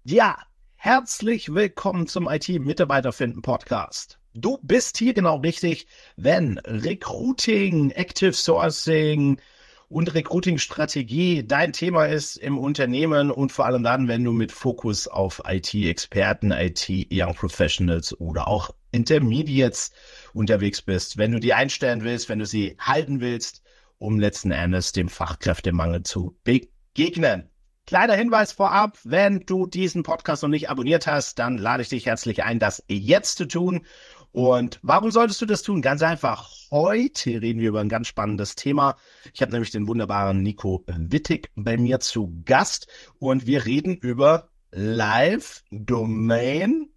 Ja, herzlich willkommen zum IT-Mitarbeiter finden Podcast. Du bist hier genau richtig, wenn Recruiting, Active Sourcing und Recruiting-Strategie dein Thema ist im Unternehmen und vor allem dann, wenn du mit Fokus auf IT-Experten, IT-Young Professionals oder auch Intermediates unterwegs bist, wenn du die einstellen willst, wenn du sie halten willst, um letzten Endes dem Fachkräftemangel zu begegnen. Kleiner Hinweis vorab, wenn du diesen Podcast noch nicht abonniert hast, dann lade ich dich herzlich ein, das jetzt zu tun. Und warum solltest du das tun? Ganz einfach, heute reden wir über ein ganz spannendes Thema. Ich habe nämlich den wunderbaren Nico Wittig bei mir zu Gast und wir reden über Live Domain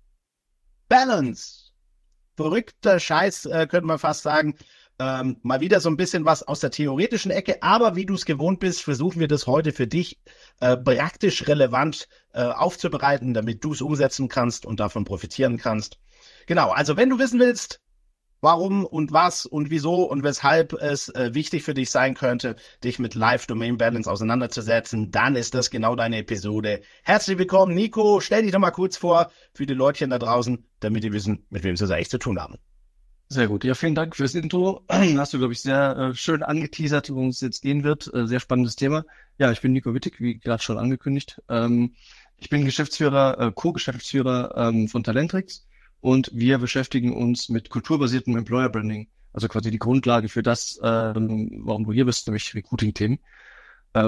Balance. Verrückter Scheiß, könnte man fast sagen. Mal wieder so ein bisschen was aus der theoretischen Ecke, aber wie du es gewohnt bist, versuchen wir das heute für dich praktisch relevant aufzubereiten, damit du es umsetzen kannst und davon profitieren kannst. Genau, also wenn du wissen willst, warum und was und wieso und weshalb es wichtig für dich sein könnte, dich mit Live Domain Balance auseinanderzusetzen, dann ist das genau deine Episode. Herzlich willkommen, Nico. Stell dich doch mal kurz vor für die Leutchen da draußen, damit die wissen, mit wem sie es eigentlich zu tun haben. Sehr gut. Ja, vielen Dank fürs Intro. Hast du, glaube ich, sehr schön angeteasert, worum es jetzt gehen wird. Sehr spannendes Thema. Ja, ich bin Nico Wittig, wie gerade schon angekündigt. Ich bin Geschäftsführer, Co-Geschäftsführer von Talentrix und wir beschäftigen uns mit kulturbasiertem Employer Branding. Also quasi die Grundlage für das, warum du hier bist, nämlich Recruiting-Themen. Da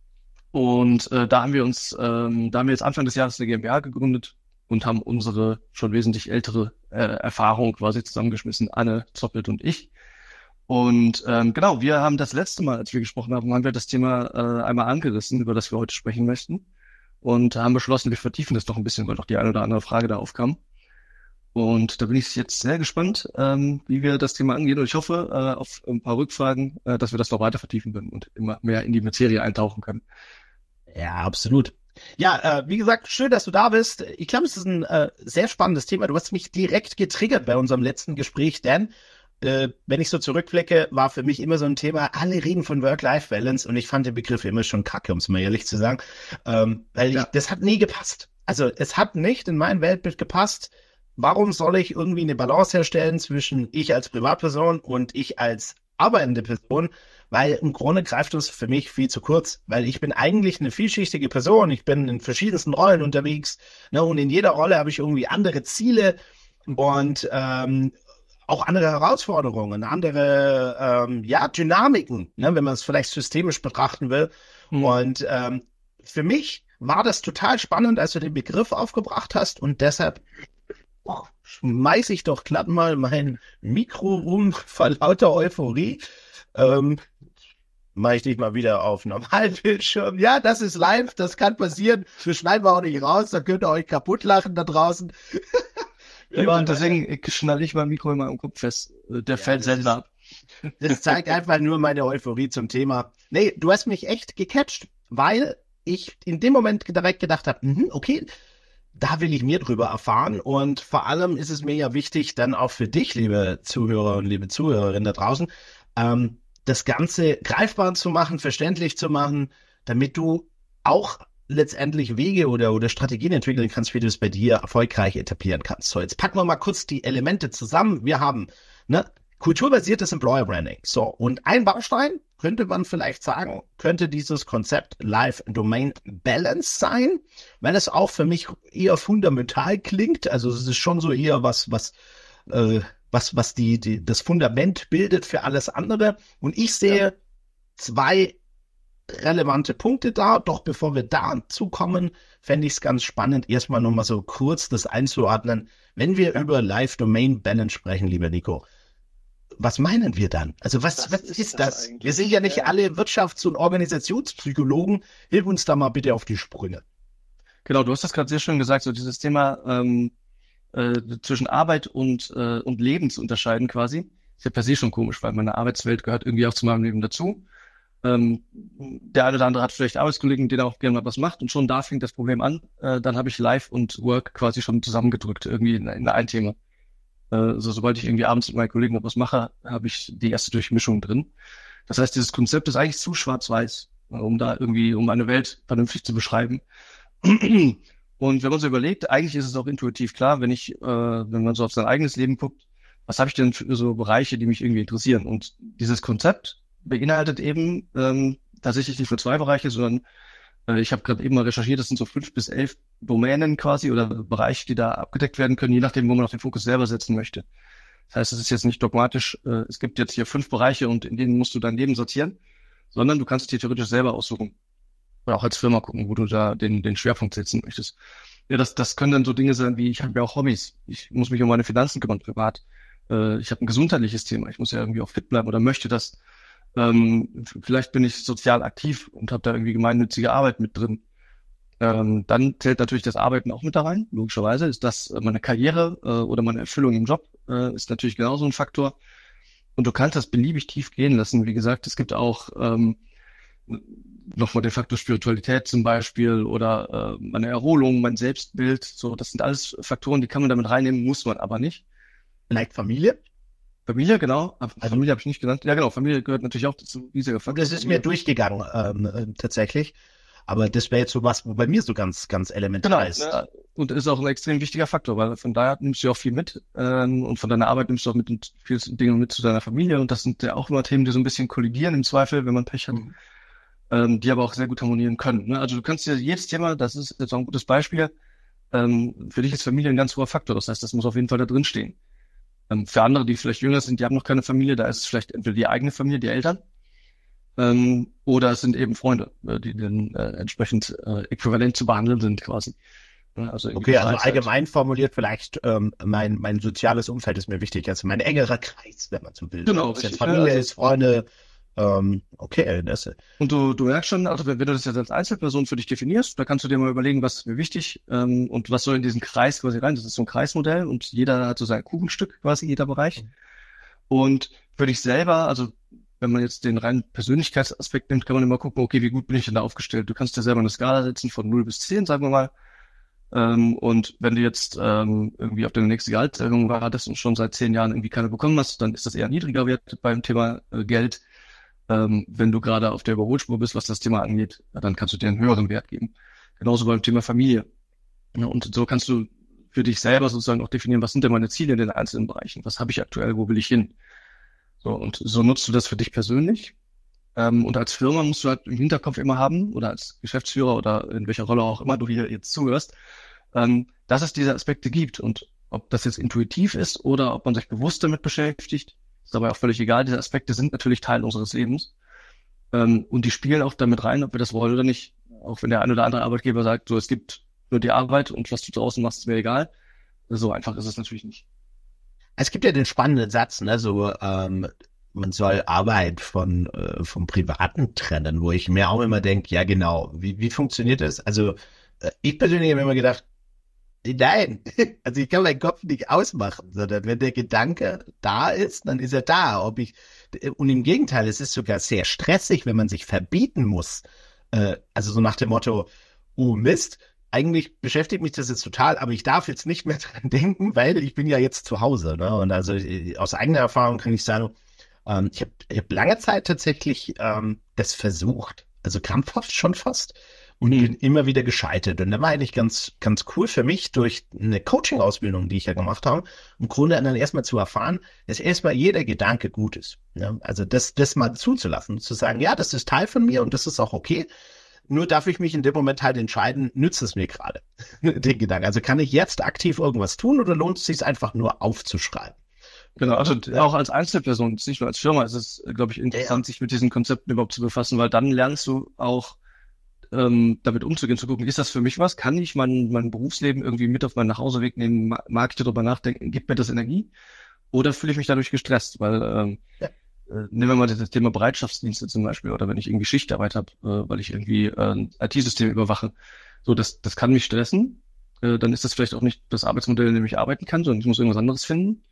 haben wir jetzt Anfang des Jahres eine GmbH gegründet und haben unsere schon wesentlich ältere Erfahrung quasi zusammengeschmissen, Anne, Zoppelt und ich. Und genau, wir haben das letzte Mal, als wir gesprochen haben wir das Thema einmal angerissen, über das wir heute sprechen möchten. Und haben beschlossen, wir vertiefen das noch ein bisschen, weil noch die eine oder andere Frage da aufkam. Und da bin ich jetzt sehr gespannt, wie wir das Thema angehen. Und ich hoffe auf ein paar Rückfragen, dass wir das noch weiter vertiefen können und immer mehr in die Materie eintauchen können. Ja, absolut. Ja, wie gesagt, schön, dass du da bist. Ich glaube, es ist ein sehr spannendes Thema. Du hast mich direkt getriggert bei unserem letzten Gespräch, denn wenn ich so zurückblicke, war für mich immer so ein Thema, alle reden von Work-Life-Balance und ich fand den Begriff immer schon kacke, um es mal ehrlich zu sagen, das hat nie gepasst. Also es hat nicht in mein Weltbild gepasst. Warum soll ich irgendwie eine Balance herstellen zwischen ich als Privatperson und ich als arbeitende Person? Weil im Grunde greift das für mich viel zu kurz, weil ich bin eigentlich eine vielschichtige Person, ich bin in verschiedensten Rollen unterwegs, ne, und in jeder Rolle habe ich irgendwie andere Ziele und auch andere Herausforderungen, andere Dynamiken, ne, wenn man es vielleicht systemisch betrachten will. Und für mich war das total spannend, als du den Begriff aufgebracht hast und deshalb schmeiß ich doch glatt mal mein Mikro rum vor lauter Euphorie. Mache ich dich mal wieder auf Normalbildschirm. Ja, das ist live, das kann passieren. Wir schneiden wir auch nicht raus, da könnt ihr euch kaputt lachen da draußen. Ja, und deswegen schnalle ich mein Mikro immer im Kopf fest. Der fällt selber ab. Das zeigt einfach nur meine Euphorie zum Thema. Nee, du hast mich echt gecatcht, weil ich in dem Moment direkt gedacht habe, okay, da will ich mehr drüber erfahren und vor allem ist es mir ja wichtig, dann auch für dich, liebe Zuhörer und liebe Zuhörerinnen da draußen, das Ganze greifbar zu machen, verständlich zu machen, damit du auch letztendlich Wege oder Strategien entwickeln kannst, wie du es bei dir erfolgreich etablieren kannst. So, jetzt packen wir mal kurz die Elemente zusammen. Wir haben kulturbasiertes Employer Branding. So, und ein Baustein, könnte man vielleicht sagen, könnte dieses Konzept Live Domain Balance sein, weil es auch für mich eher fundamental klingt. Also es ist schon so eher was das Fundament bildet für alles andere. Und ich sehe zwei relevante Punkte da. Doch bevor wir dazu kommen, fände ich es ganz spannend, erstmal nochmal so kurz das einzuordnen. Wenn wir über Live Domain Balance sprechen, lieber Nico, was meinen wir dann? Also was ist das? Wir sind ja nicht alle Wirtschafts- und Organisationspsychologen. Hilf uns da mal bitte auf die Sprünge. Genau, du hast das gerade sehr schön gesagt, so dieses Thema zwischen Arbeit und Leben zu unterscheiden quasi. Ist ja per se schon komisch, weil meine Arbeitswelt gehört irgendwie auch zu meinem Leben dazu. Der eine oder andere hat vielleicht Arbeitskollegen, mit denen er auch gerne mal was macht und schon da fängt das Problem an. Dann habe ich Life und Work quasi schon zusammengedrückt, irgendwie in ein Thema. Also sobald ich irgendwie abends mit meinen Kollegen noch was mache, habe ich die erste Durchmischung drin. Das heißt, dieses Konzept ist eigentlich zu schwarz-weiß, um eine Welt vernünftig zu beschreiben. Und wenn man so überlegt, eigentlich ist es auch intuitiv klar, wenn man so auf sein eigenes Leben guckt, was habe ich denn für so Bereiche, die mich irgendwie interessieren? Und dieses Konzept beinhaltet eben tatsächlich nicht nur 2 Bereiche, sondern ich habe gerade eben mal recherchiert, das sind so 5 bis 11 Domänen quasi oder Bereiche, die da abgedeckt werden können, je nachdem, wo man auch den Fokus selber setzen möchte. Das heißt, es ist jetzt nicht dogmatisch, es gibt jetzt hier 5 Bereiche und in denen musst du dein Leben sortieren, sondern du kannst dir theoretisch selber aussuchen. Oder auch als Firma gucken, wo du da den Schwerpunkt setzen möchtest. Ja, das können dann so Dinge sein wie, ich habe ja auch Hobbys. Ich muss mich um meine Finanzen kümmern, privat. Ich habe ein gesundheitlich Thema. Ich muss ja irgendwie auch fit bleiben oder möchte das. Vielleicht bin ich sozial aktiv und habe da irgendwie gemeinnützige Arbeit mit drin. Dann zählt natürlich das Arbeiten auch mit da rein. Logischerweise ist das meine Karriere oder meine Erfüllung im Job ist natürlich genauso ein Faktor. Und du kannst das beliebig tief gehen lassen. Wie gesagt, es gibt auch nochmal den Faktor Spiritualität zum Beispiel oder meine Erholung, mein Selbstbild. So, das sind alles Faktoren, die kann man damit reinnehmen, muss man aber nicht. Vielleicht Familie? Familie, genau. Familie habe ich nicht genannt. Ja, genau. Familie gehört natürlich auch dazu. Riesiger Faktor. Das ist mir durchgegangen, tatsächlich. Aber das wäre jetzt so was, wo bei mir so ganz, ganz elementar ist. Ja. Und ist auch ein extrem wichtiger Faktor, weil von daher nimmst du ja auch viel mit und von deiner Arbeit nimmst du auch mit viel Dinge mit zu deiner Familie und das sind ja auch immer Themen, die so ein bisschen kollidieren im Zweifel, wenn man Pech hat, die aber auch sehr gut harmonieren können. Ne? Also du kannst dir jedes Thema, das ist jetzt auch ein gutes Beispiel, für dich ist Familie ein ganz hoher Faktor, das heißt, das muss auf jeden Fall da drin stehen. Für andere, die vielleicht jünger sind, die haben noch keine Familie, da ist es vielleicht entweder die eigene Familie, die Eltern, oder es sind eben Freunde, die dann entsprechend äquivalent zu behandeln sind quasi. Also okay, also allgemein formuliert vielleicht mein soziales Umfeld ist mir wichtig, also mein engerer Kreis, wenn man so will. Genau, ob es jetzt Familie ist, Freunde, okay. Und du merkst schon, also wenn du das jetzt als Einzelperson für dich definierst, da kannst du dir mal überlegen, was ist mir wichtig und was soll in diesen Kreis quasi rein. Das ist so ein Kreismodell und jeder hat so sein Kuchenstück quasi, jeder Bereich. Und für dich selber, also wenn man jetzt den reinen Persönlichkeitsaspekt nimmt, kann man immer gucken, okay, wie gut bin ich denn da aufgestellt? Du kannst dir selber eine Skala setzen von 0 bis 10, sagen wir mal. Und wenn du jetzt irgendwie auf deine nächste Gehaltserhöhung wartest und schon seit 10 Jahren irgendwie keine bekommen hast, dann ist das eher ein niedriger Wert beim Thema Geld. Wenn du gerade auf der Überholspur bist, was das Thema angeht, dann kannst du dir einen höheren Wert geben. Genauso beim Thema Familie. Ja, und so kannst du für dich selber sozusagen auch definieren, was sind denn meine Ziele in den einzelnen Bereichen? Was habe ich aktuell, wo will ich hin? So, und so nutzt du das für dich persönlich. Und als Firma musst du halt im Hinterkopf immer haben, oder als Geschäftsführer oder in welcher Rolle auch immer du hier jetzt zuhörst, dass es diese Aspekte gibt. Und ob das jetzt intuitiv ist oder ob man sich bewusst damit beschäftigt, ist dabei auch völlig egal. Diese Aspekte sind natürlich Teil unseres Lebens. Und die spielen auch damit rein, ob wir das wollen oder nicht. Auch wenn der ein oder andere Arbeitgeber sagt, so, es gibt nur die Arbeit und was du draußen machst, ist mir egal. So einfach ist es natürlich nicht. Es gibt ja den spannenden Satz, ne, so, man soll Arbeit vom Privaten trennen, wo ich mir auch immer denke, ja genau, wie funktioniert das? Also ich persönlich habe immer gedacht, nein, also ich kann meinen Kopf nicht ausmachen, sondern wenn der Gedanke da ist, dann ist er da. Und im Gegenteil, es ist sogar sehr stressig, wenn man sich verbieten muss. Also so nach dem Motto, oh Mist, eigentlich beschäftigt mich das jetzt total, aber ich darf jetzt nicht mehr dran denken, weil ich bin ja jetzt zu Hause. Ne? Und also aus eigener Erfahrung kann ich sagen, ich hab lange Zeit tatsächlich das versucht, also krampfhaft schon fast, und bin immer wieder gescheitert. Und da war eigentlich ganz, ganz cool für mich, durch eine Coaching-Ausbildung, die ich ja gemacht habe, im Grunde dann erstmal zu erfahren, dass erstmal jeder Gedanke gut ist. Ne? Also das mal zuzulassen, zu sagen, ja, das ist Teil von mir und das ist auch okay. Nur darf ich mich in dem Moment halt entscheiden, nützt es mir gerade, den Gedanken. Also kann ich jetzt aktiv irgendwas tun oder lohnt es sich einfach nur aufzuschreiben? Genau, also auch als Einzelperson, nicht nur als Firma, ist es, glaube ich, interessant, sich mit diesen Konzepten überhaupt zu befassen, weil dann lernst du auch damit umzugehen, zu gucken, ist das für mich was? Kann ich mein Berufsleben irgendwie mit auf meinen Nachhauseweg nehmen? Mag ich darüber nachdenken? Gibt mir das Energie? Oder fühle ich mich dadurch gestresst? Weil nehmen wir mal das Thema Bereitschaftsdienste zum Beispiel oder wenn ich irgendwie Schichtarbeit habe, weil ich irgendwie IT-System überwache. So, das kann mich stressen. Dann ist das vielleicht auch nicht das Arbeitsmodell, in dem ich arbeiten kann, sondern ich muss irgendwas anderes finden.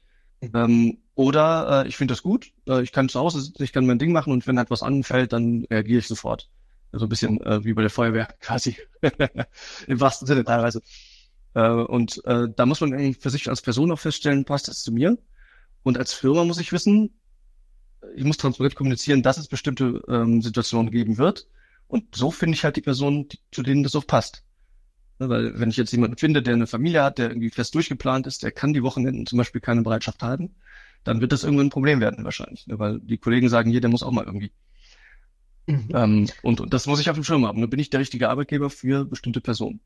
Oder ich finde das gut, ich kann zu Hause sitzen, ich kann mein Ding machen und wenn halt was anfällt, dann reagiere ich sofort. So ein bisschen wie bei der Feuerwehr quasi, im wahrsten Sinne teilweise. Und da muss man eigentlich für sich als Person auch feststellen, passt das zu mir? Und als Firma muss ich wissen, ich muss transparent kommunizieren, dass es bestimmte Situationen geben wird. Und so finde ich halt die Personen, zu denen das auch passt. Ne, weil wenn ich jetzt jemanden finde, der eine Familie hat, der irgendwie fest durchgeplant ist, der kann die Wochenenden zum Beispiel keine Bereitschaft haben, dann wird das irgendwann ein Problem werden wahrscheinlich, ne, weil die Kollegen sagen, hier, der muss auch mal irgendwie. Mhm. Und das muss ich auf dem Schirm haben. Dann bin ich der richtige Arbeitgeber für bestimmte Personen.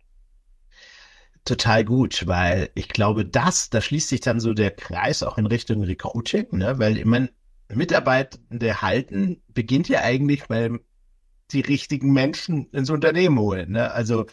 Total gut, weil ich glaube, da schließt sich dann so der Kreis auch in Richtung Recruiting, ne? Weil ich meine, Mitarbeitende halten beginnt ja eigentlich, weil die richtigen Menschen ins Unternehmen holen, ne? Also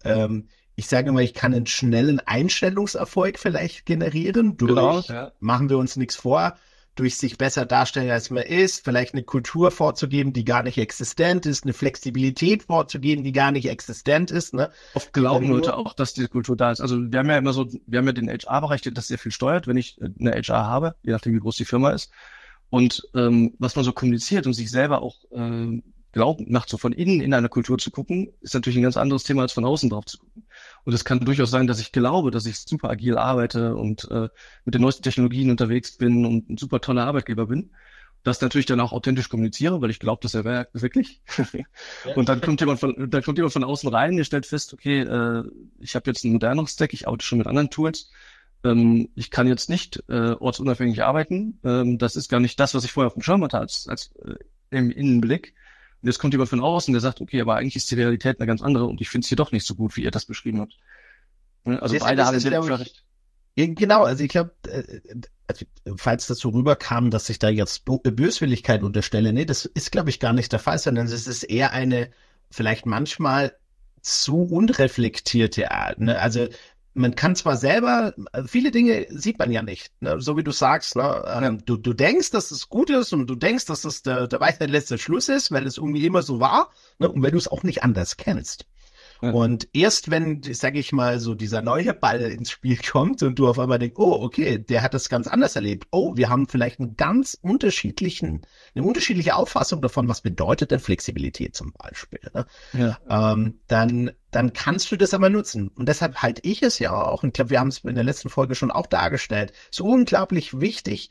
ich sage immer, ich kann einen schnellen Einstellungserfolg vielleicht generieren Genau, durch, ja. machen wir uns nichts vor, durch sich besser darstellen, als man ist, vielleicht eine Kultur vorzugeben, die gar nicht existent ist, eine Flexibilität vorzugeben, die gar nicht existent ist, ne? Oft glauben Leute auch, dass diese Kultur da ist. Also wir haben ja immer so, wir haben ja den HR-Bereich, der das sehr viel steuert, wenn ich eine HR habe, je nachdem wie groß die Firma ist. Und was man so kommuniziert und sich selber auch glauben macht, so von innen in eine Kultur zu gucken, ist natürlich ein ganz anderes Thema, als von außen drauf zu gucken. Und es kann durchaus sein, dass ich glaube, dass ich super agil arbeite und mit den neuesten Technologien unterwegs bin und ein super toller Arbeitgeber bin. Das natürlich dann auch authentisch kommuniziere, weil ich glaube, das wäre wirklich. Ja. Und dann kommt jemand von außen rein, der stellt fest, okay, ich habe jetzt einen moderneren Stack, ich arbeite schon mit anderen Tools. Ich kann jetzt nicht ortsunabhängig arbeiten. Das ist gar nicht das, was ich vorher auf dem Schirm hatte als im Innenblick. Und jetzt kommt jemand von außen, der sagt, okay, aber eigentlich ist die Realität eine ganz andere und ich finde es hier doch nicht so gut, wie ihr das beschrieben habt. Also beide haben sehr recht. Genau, also ich glaube, also, falls das so rüberkam, dass ich da jetzt Böswilligkeit unterstelle, nee, das ist, glaube ich, gar nicht der Fall, sondern es ist eher eine vielleicht manchmal zu unreflektierte Art. Ne? Also man kann zwar selber, viele Dinge sieht man ja nicht, ne? So wie du sagst, ne? Du denkst, dass es gut ist und du denkst, dass es der Weisheit letzter Schluss ist, weil es irgendwie immer so war, ne? Und weil du es auch nicht anders kennst. Ja. Und erst wenn, sage ich mal, so dieser neue Ball ins Spiel kommt und du auf einmal denkst, oh, okay, der hat das ganz anders erlebt. Oh, wir haben vielleicht eine unterschiedliche Auffassung davon, was bedeutet denn Flexibilität zum Beispiel. Ne? Ja. Dann kannst du das aber nutzen. Und deshalb halte ich es ja auch, und ich glaube, wir haben es in der letzten Folge schon auch dargestellt, so unglaublich wichtig,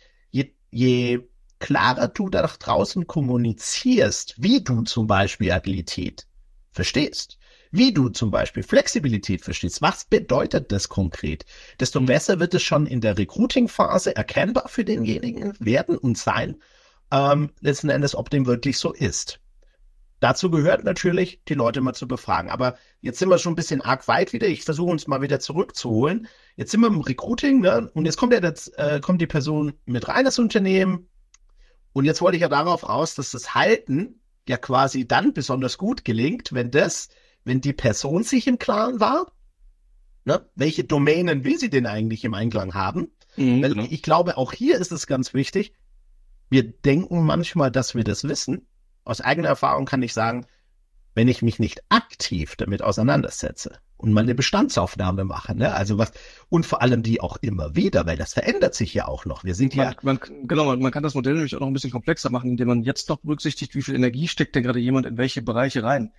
je klarer du da draußen kommunizierst, wie du zum Beispiel Agilität verstehst, wie du zum Beispiel Flexibilität verstehst, was bedeutet das konkret, desto besser wird es schon in der Recruiting-Phase erkennbar für denjenigen werden und sein, letzten Endes, ob dem wirklich so ist. Dazu gehört natürlich, die Leute mal zu befragen. Aber jetzt sind wir schon ein bisschen arg weit wieder. Ich versuche uns mal wieder zurückzuholen. Jetzt sind wir im Recruiting, ne? Und jetzt kommt die Person mit rein ins Unternehmen. Und jetzt wollte ich ja darauf raus, dass das Halten ja quasi dann besonders gut gelingt, wenn die Person sich im Klaren war, ne? Welche Domänen will sie denn eigentlich im Einklang haben? Weil Genau. ich glaube, auch hier ist es ganz wichtig, wir denken manchmal, dass wir das wissen. Aus eigener Erfahrung kann ich sagen, wenn ich mich nicht aktiv damit auseinandersetze und mal eine Bestandsaufnahme mache, ne? Also und vor allem die auch immer wieder, weil das verändert sich ja auch noch. Wir sind ja. Man kann das Modell nämlich auch noch ein bisschen komplexer machen, indem man jetzt noch berücksichtigt, wie viel Energie steckt denn gerade jemand in welche Bereiche rein.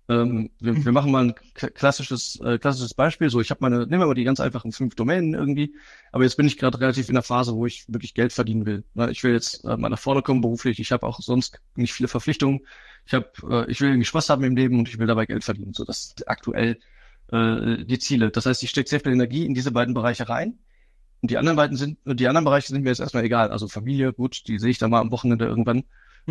Wir machen mal ein klassisches Beispiel. So, nehmen wir mal die ganz einfachen 5 Domänen irgendwie. Aber jetzt bin ich gerade relativ in der Phase, wo ich wirklich Geld verdienen will. Ich will jetzt mal nach vorne kommen beruflich. Ich habe auch sonst nicht viele Verpflichtungen. Ich will irgendwie Spaß haben im Leben und ich will dabei Geld verdienen. So, das ist aktuell die Ziele. Das heißt, ich stecke sehr viel Energie in diese beiden Bereiche rein. Und die anderen Bereiche sind mir jetzt erstmal egal. Also Familie, gut, die sehe ich dann mal am Wochenende irgendwann.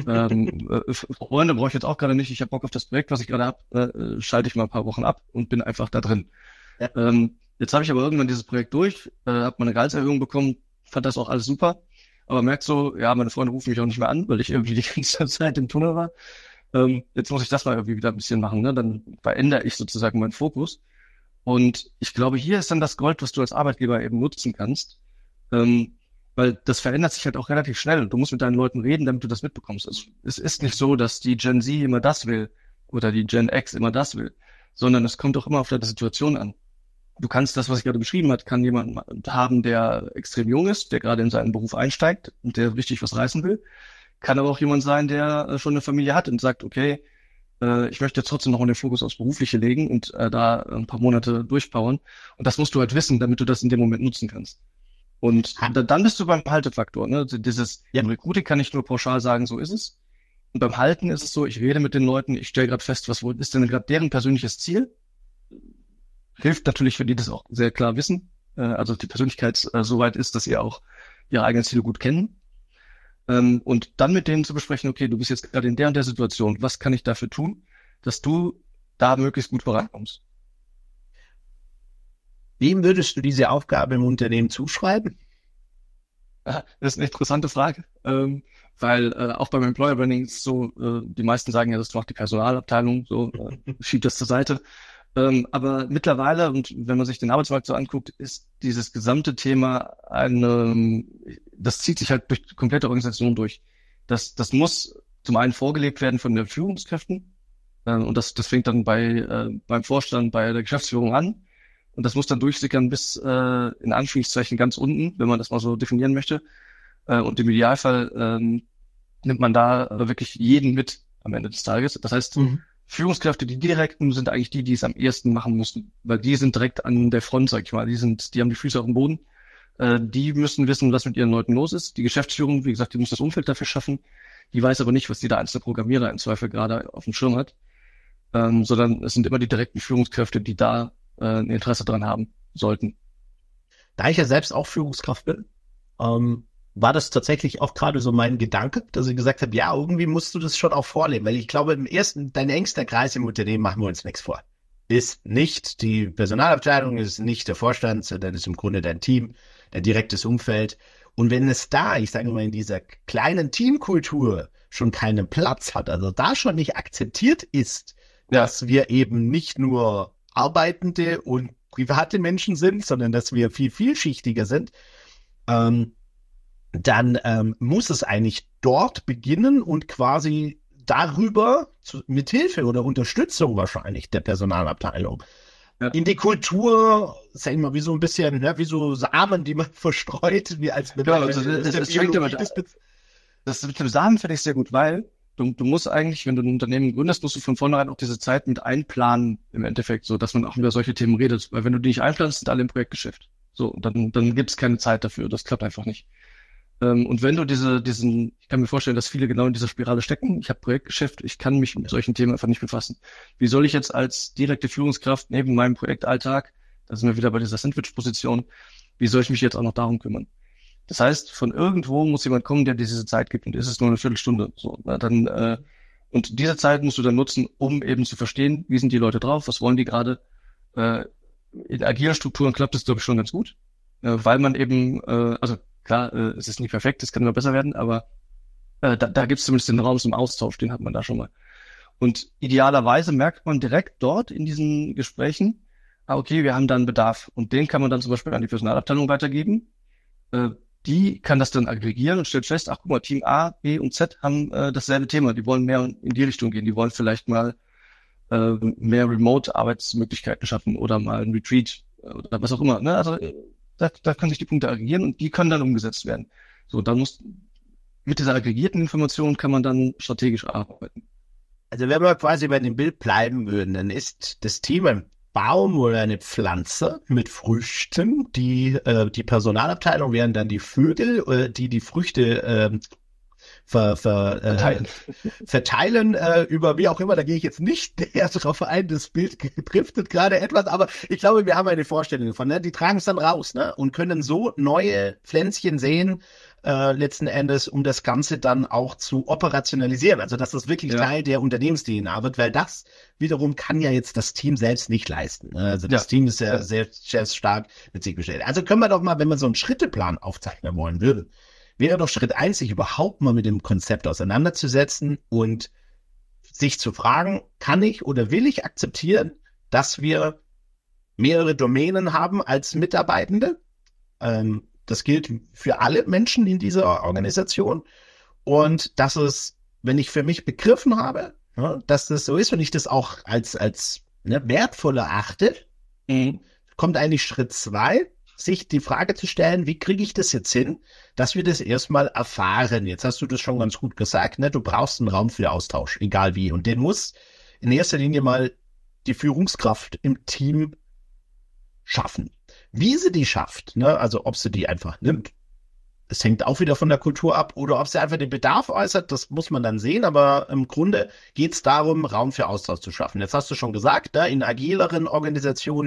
Freunde brauche ich jetzt auch gerade nicht. Ich habe Bock auf das Projekt, was ich gerade habe. Schalte ich mal ein paar Wochen ab und bin einfach da drin. Ja. Jetzt habe ich aber irgendwann dieses Projekt durch, habe meine Gehaltserhöhung bekommen, fand das auch alles super. Aber merkt so, ja, meine Freunde rufen mich auch nicht mehr an, weil ich irgendwie die ganze Zeit im Tunnel war. Jetzt muss ich das mal irgendwie wieder ein bisschen machen. Ne? Dann verändere ich sozusagen meinen Fokus. Und ich glaube, hier ist dann das Gold, was du als Arbeitgeber eben nutzen kannst. Weil das verändert sich halt auch relativ schnell und du musst mit deinen Leuten reden, damit du das mitbekommst. Also es ist nicht so, dass die Gen Z immer das will oder die Gen X immer das will, sondern es kommt auch immer auf deine Situation an. Du kannst das, was ich gerade beschrieben habe, kann jemand haben, der extrem jung ist, der gerade in seinen Beruf einsteigt und der richtig was reißen will. Kann aber auch jemand sein, der schon eine Familie hat und sagt, okay, ich möchte jetzt trotzdem noch den Fokus aufs Berufliche legen und da ein paar Monate durchpowern. Und das musst du halt wissen, damit du das in dem Moment nutzen kannst. Und dann bist du beim Haltefaktor. Ne? Im Recruiting kann ich nur pauschal sagen, so ist es. Und beim Halten ist es so, ich rede mit den Leuten, ich stelle gerade fest, was ist denn gerade deren persönliches Ziel? hilft natürlich, wenn die das auch sehr klar wissen, also die Persönlichkeit so weit ist, dass sie auch ihre eigenen Ziele gut kennen. Und dann mit denen zu besprechen, okay, du bist jetzt gerade in der und der Situation, was kann ich dafür tun, dass du da möglichst gut vorankommst? Wem würdest du diese Aufgabe im Unternehmen zuschreiben? Das ist eine interessante Frage, weil auch beim Employer Branding ist so, die meisten sagen ja, das macht die Personalabteilung, so schiebt das zur Seite. Aber mittlerweile, und wenn man sich den Arbeitsmarkt so anguckt, ist dieses gesamte Thema das zieht sich halt durch die komplette Organisation durch. Das muss zum einen vorgelebt werden von den Führungskräften, und das fängt dann beim Vorstand, bei der Geschäftsführung an. Und das muss dann durchsickern bis in Anführungszeichen ganz unten, wenn man das mal so definieren möchte. Und im Idealfall nimmt man da wirklich jeden mit am Ende des Tages. Das heißt, Führungskräfte, die direkten, sind eigentlich die es am ehesten machen müssen, weil die sind direkt an der Front, sag ich mal. Die haben die Füße auf dem Boden. Die müssen wissen, was mit ihren Leuten los ist. Die Geschäftsführung, wie gesagt, die muss das Umfeld dafür schaffen. Die weiß aber nicht, was jeder einzelne Programmierer im Zweifel gerade auf dem Schirm hat, sondern es sind immer die direkten Führungskräfte, die da ein Interesse dran haben sollten. Da ich ja selbst auch Führungskraft bin, war das tatsächlich auch gerade so mein Gedanke, dass ich gesagt habe, ja, irgendwie musst du das schon auch vorleben, weil ich glaube, dein engster Kreis im Unternehmen, machen wir uns nichts vor, ist nicht die Personalabteilung, ist nicht der Vorstand, sondern ist im Grunde dein Team, dein direktes Umfeld. Und wenn es da, ich sage mal, in dieser kleinen Teamkultur schon keinen Platz hat, also da schon nicht akzeptiert ist, dass wir eben nicht nur arbeitende und private Menschen sind, sondern dass wir viel vielschichtiger sind, dann muss es eigentlich dort beginnen und quasi darüber mit Hilfe oder Unterstützung wahrscheinlich der Personalabteilung in die Kultur, sag ich mal, wie so ein bisschen, wie so Samen, die man verstreut, wie als genau, also das mit dem Samen finde ich sehr gut, weil du musst eigentlich, wenn du ein Unternehmen gründest, musst du von vornherein auch diese Zeit mit einplanen, im Endeffekt, so dass man auch über solche Themen redet. Weil wenn du die nicht einplanst, sind alle im Projektgeschäft. So, dann gibt es keine Zeit dafür. Das klappt einfach nicht. Und wenn du ich kann mir vorstellen, dass viele genau in dieser Spirale stecken. Ich habe Projektgeschäft, ich kann mich mit solchen Themen einfach nicht befassen. Wie soll ich jetzt als direkte Führungskraft neben meinem Projektalltag, da sind wir wieder bei dieser Sandwich-Position, wie soll ich mich jetzt auch noch darum kümmern? Das heißt, von irgendwo muss jemand kommen, der dir diese Zeit gibt, und ist es nur eine Viertelstunde. So, und diese Zeit musst du dann nutzen, um eben zu verstehen, wie sind die Leute drauf, was wollen die gerade. In agilen Strukturen klappt es, glaube ich, schon ganz gut, weil man eben, also klar, es ist nicht perfekt, es kann immer besser werden, aber da gibt es zumindest den Raum zum Austausch, den hat man da schon mal. Und idealerweise merkt man direkt dort in diesen Gesprächen, okay, wir haben da einen Bedarf, und den kann man dann zum Beispiel an die Personalabteilung weitergeben. Die kann das dann aggregieren und stellt fest, ach guck mal, Team A, B und Z haben dasselbe Thema. Die wollen mehr in die Richtung gehen. Die wollen vielleicht mal mehr Remote-Arbeitsmöglichkeiten schaffen oder mal ein Retreat oder was auch immer. Ne? Also da können sich die Punkte aggregieren und die können dann umgesetzt werden. So, mit dieser aggregierten Information kann man dann strategisch arbeiten. Also wenn wir quasi bei dem Bild bleiben würden, dann ist das Team ein Baum oder eine Pflanze mit Früchten, die Personalabteilung wären dann die Vögel, die Früchte verteilen über wie auch immer, da gehe ich jetzt nicht näher drauf ein, das Bild driftet gerade etwas, aber ich glaube, wir haben eine Vorstellung davon, ne? Die tragen es dann raus, ne? Und können so neue Pflänzchen sehen, letzten Endes, um das Ganze dann auch zu operationalisieren, also dass das wirklich Teil der Unternehmens-DNA wird, weil das wiederum kann ja jetzt das Team selbst nicht leisten. Also das Team ist ja sehr, sehr stark mit sich bestellt. Also können wir doch mal, wenn wir so einen Schritteplan aufzeichnen wollen würden, wäre doch Schritt 1, sich überhaupt mal mit dem Konzept auseinanderzusetzen und sich zu fragen, kann ich oder will ich akzeptieren, dass wir mehrere Domänen haben als Mitarbeitende? Das gilt für alle Menschen in dieser Organisation. Und dass es, wenn ich für mich begriffen habe, dass das so ist und ich das auch als wertvoll erachte, kommt eigentlich Schritt 2, sich die Frage zu stellen, wie kriege ich das jetzt hin, dass wir das erstmal erfahren. Jetzt hast du das schon ganz gut gesagt, ne? Du brauchst einen Raum für Austausch, egal wie. Und den muss in erster Linie mal die Führungskraft im Team schaffen. Wie sie die schafft, ne? Also ob sie die einfach nimmt, es hängt auch wieder von der Kultur ab, oder ob sie einfach den Bedarf äußert, das muss man dann sehen, aber im Grunde geht es darum, Raum für Austausch zu schaffen. Jetzt hast du schon gesagt, ne? In agileren Organisationen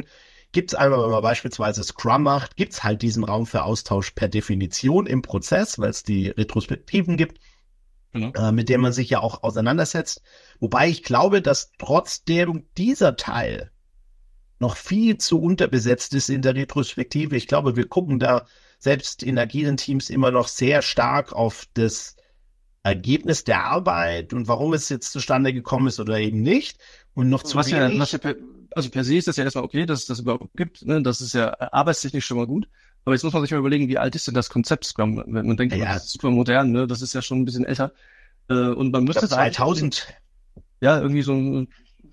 Gibt's einmal, wenn man beispielsweise Scrum macht, gibt's halt diesen Raum für Austausch per Definition im Prozess, weil es die Retrospektiven gibt, Genau. mit denen man sich ja auch auseinandersetzt. Wobei ich glaube, dass trotzdem dieser Teil noch viel zu unterbesetzt ist in der Retrospektive. Ich glaube, wir gucken da selbst in agilen Teams immer noch sehr stark auf das Ergebnis der Arbeit und warum es jetzt zustande gekommen ist oder eben nicht. Und noch zu wenig. Also per se ist das ja erstmal okay, dass es das überhaupt gibt. Ne? Das ist ja arbeitstechnisch schon mal gut. Aber jetzt muss man sich mal überlegen, wie alt ist denn das Konzept Scrum? Wenn man denkt, Ja, das ist super modern, ne? Das ist ja schon ein bisschen älter. Und man ich müsste glaube sagen, 2000. ja, irgendwie so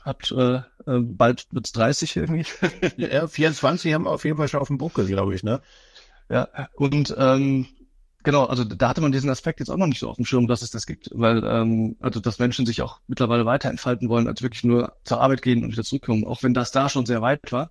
bald wird's 30 irgendwie. Ja, 24 haben wir auf jeden Fall schon auf dem Buckel, glaube ich, ne? Ja, und genau, also da hatte man diesen Aspekt jetzt auch noch nicht so auf dem Schirm, dass es das gibt, weil also dass Menschen sich auch mittlerweile weiter entfalten wollen, als wirklich nur zur Arbeit gehen und wieder zurückkommen, auch wenn das da schon sehr weit war.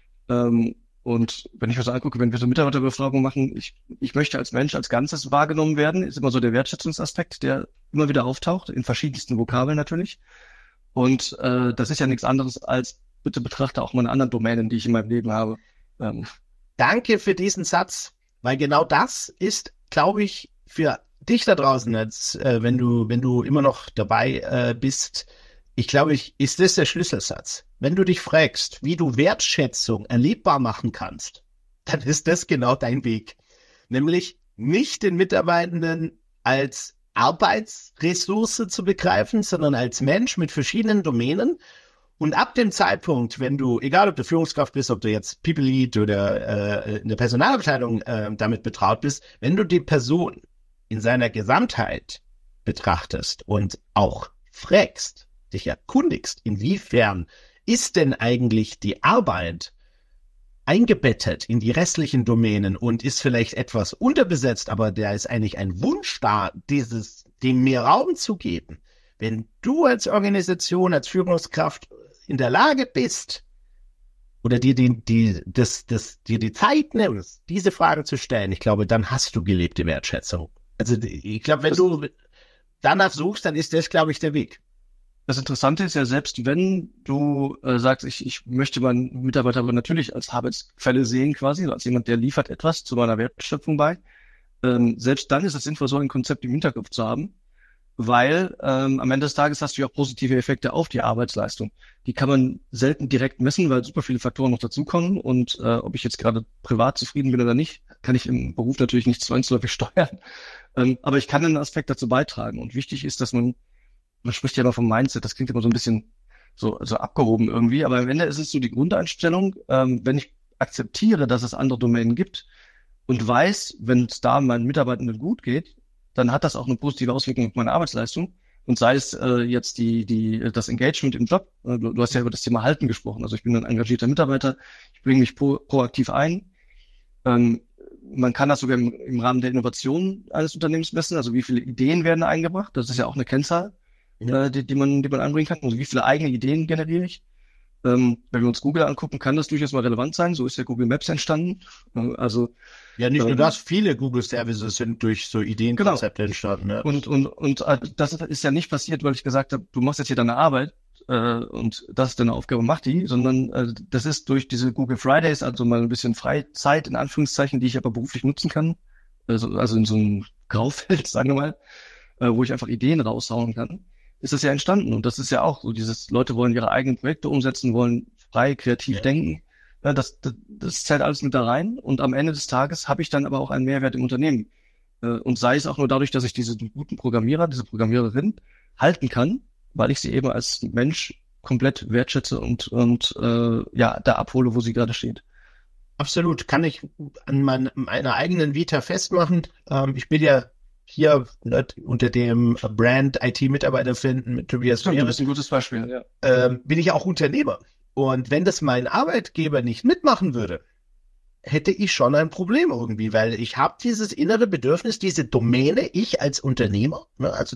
Und wenn ich mir so angucke, wenn wir so Mitarbeiterbefragungen machen, ich möchte als Mensch als Ganzes wahrgenommen werden, ist immer so der Wertschätzungsaspekt, der immer wieder auftaucht, in verschiedensten Vokabeln natürlich. Und das ist ja nichts anderes als, bitte betrachte auch meine anderen Domänen, die ich in meinem Leben habe. Ähm, Danke für diesen Satz, weil genau das ist, glaube ich, für dich da draußen, jetzt, wenn du immer noch dabei bist, ich glaube, ist das der Schlüsselsatz. Wenn du dich fragst, wie du Wertschätzung erlebbar machen kannst, dann ist das genau dein Weg. Nämlich nicht den Mitarbeitenden als Arbeitsressource zu begreifen, sondern als Mensch mit verschiedenen Domänen. Und ab dem Zeitpunkt, wenn du, egal ob du Führungskraft bist, ob du jetzt People Lead oder in der Personalabteilung damit betraut bist, wenn du die Person in seiner Gesamtheit betrachtest und auch fragst, dich erkundigst, inwiefern ist denn eigentlich die Arbeit eingebettet in die restlichen Domänen und ist vielleicht etwas unterbesetzt, aber da ist eigentlich ein Wunsch da, dem mehr Raum zu geben. Wenn du als Organisation, als Führungskraft in der Lage bist oder dir die Zeit nimmst, diese Frage zu stellen, ich glaube, dann hast du gelebte Wertschätzung. Also ich glaube, wenn du danach suchst, dann ist das, glaube ich, der Weg. Das Interessante ist ja, selbst wenn du sagst, ich möchte meinen Mitarbeiter aber natürlich als Arbeitsquelle sehen quasi, als jemand, der liefert etwas zu meiner Wertschöpfung bei, selbst dann ist es sinnvoll, so ein Konzept im Hinterkopf zu haben, weil am Ende des Tages hast du ja auch positive Effekte auf die Arbeitsleistung. Die kann man selten direkt messen, weil super viele Faktoren noch dazukommen und ob ich jetzt gerade privat zufrieden bin oder nicht, kann ich im Beruf natürlich nicht zwangsläufig steuern. Aber ich kann einen Aspekt dazu beitragen und wichtig ist, dass man spricht ja immer vom Mindset, das klingt immer so ein bisschen so abgehoben irgendwie, aber am Ende ist es so die Grundeinstellung, wenn ich akzeptiere, dass es andere Domänen gibt und weiß, wenn es da meinen Mitarbeitenden gut geht, dann hat das auch eine positive Auswirkung auf meine Arbeitsleistung. Und sei es jetzt das Engagement im Job, du hast ja über das Thema Halten gesprochen, also ich bin ein engagierter Mitarbeiter, ich bringe mich proaktiv ein. Man kann das sogar im Rahmen der Innovation eines Unternehmens messen, also wie viele Ideen werden eingebracht, das ist ja auch eine Kennzahl, die man anbringen kann. Also wie viele eigene Ideen generiere ich? Wenn wir uns Google angucken, kann das durchaus mal relevant sein. So ist ja Google Maps entstanden. Also ja, nicht nur das, viele Google Services sind durch so Ideenkonzepte entstanden. Ne? Und das ist ja nicht passiert, weil ich gesagt habe, du machst jetzt hier deine Arbeit und das ist deine Aufgabe, mach die, sondern das ist durch diese Google Fridays, also mal ein bisschen Freizeit in Anführungszeichen, die ich aber beruflich nutzen kann, also in so einem Graufeld, sagen wir mal, wo ich einfach Ideen raushauen kann, ist das ja entstanden. Und das ist ja auch so Leute wollen ihre eigenen Projekte umsetzen, wollen frei, kreativ denken. Ja, das zählt alles mit da rein. Und am Ende des Tages habe ich dann aber auch einen Mehrwert im Unternehmen. Und sei es auch nur dadurch, dass ich diese guten Programmierer, diese Programmiererin halten kann, weil ich sie eben als Mensch komplett wertschätze und da abhole, wo sie gerade steht. Absolut, kann ich an meiner eigenen Vita festmachen. Ich bin ja hier unter dem Brand IT-Mitarbeiter finden mit Tobias Stimmt, das ist ein gutes Beispiel, ja. Bin ich auch Unternehmer. Und wenn das mein Arbeitgeber nicht mitmachen würde, hätte ich schon ein Problem irgendwie, weil ich habe dieses innere Bedürfnis, diese Domäne, ich als Unternehmer, ne, also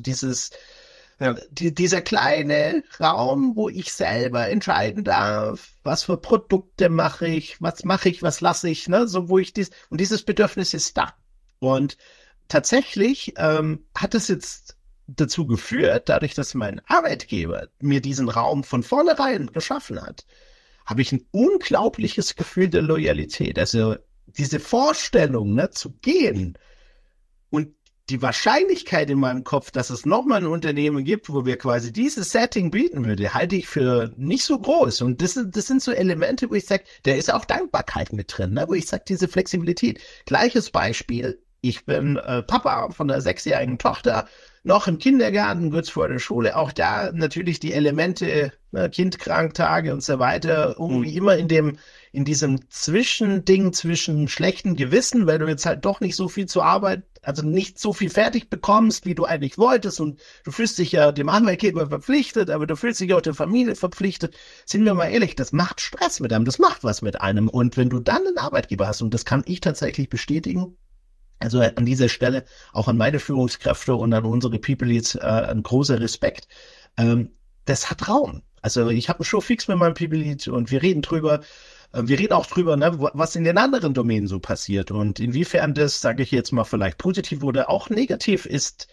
dieser kleine Raum, wo ich selber entscheiden darf, was für Produkte mache ich, was lasse ich, ne, so wo ich und dieses Bedürfnis ist da. Und tatsächlich hat es jetzt dazu geführt, dadurch, dass mein Arbeitgeber mir diesen Raum von vornherein geschaffen hat, habe ich ein unglaubliches Gefühl der Loyalität. Also diese Vorstellung, ne, zu gehen und die Wahrscheinlichkeit in meinem Kopf, dass es nochmal ein Unternehmen gibt, wo wir quasi dieses Setting bieten würde, halte ich für nicht so groß. Und das sind so Elemente, wo ich sage, da ist auch Dankbarkeit mit drin, ne? Wo ich sage, diese Flexibilität. Gleiches Beispiel. Ich bin Papa von einer 6-jährigen Tochter, noch im Kindergarten, kurz vor der Schule. Auch da natürlich die Elemente, Kindkranktage und so weiter, irgendwie immer in diesem Zwischending zwischen schlechtem Gewissen, weil du jetzt halt doch nicht so viel zur Arbeit, also nicht so viel fertig bekommst, wie du eigentlich wolltest, und du fühlst dich ja dem Arbeitgeber verpflichtet, aber du fühlst dich auch der Familie verpflichtet. Sind wir mal ehrlich, das macht Stress mit einem, das macht was mit einem. Und wenn du dann einen Arbeitgeber hast, und das kann ich tatsächlich bestätigen, also an dieser Stelle auch an meine Führungskräfte und an unsere People Leads ein großer Respekt. Das hat Raum. Also ich habe einen Show fix mit meinem People Lead und wir reden drüber. Wir reden auch drüber, ne, was in den anderen Domänen so passiert und inwiefern das, sage ich jetzt mal, vielleicht positiv oder auch negativ ist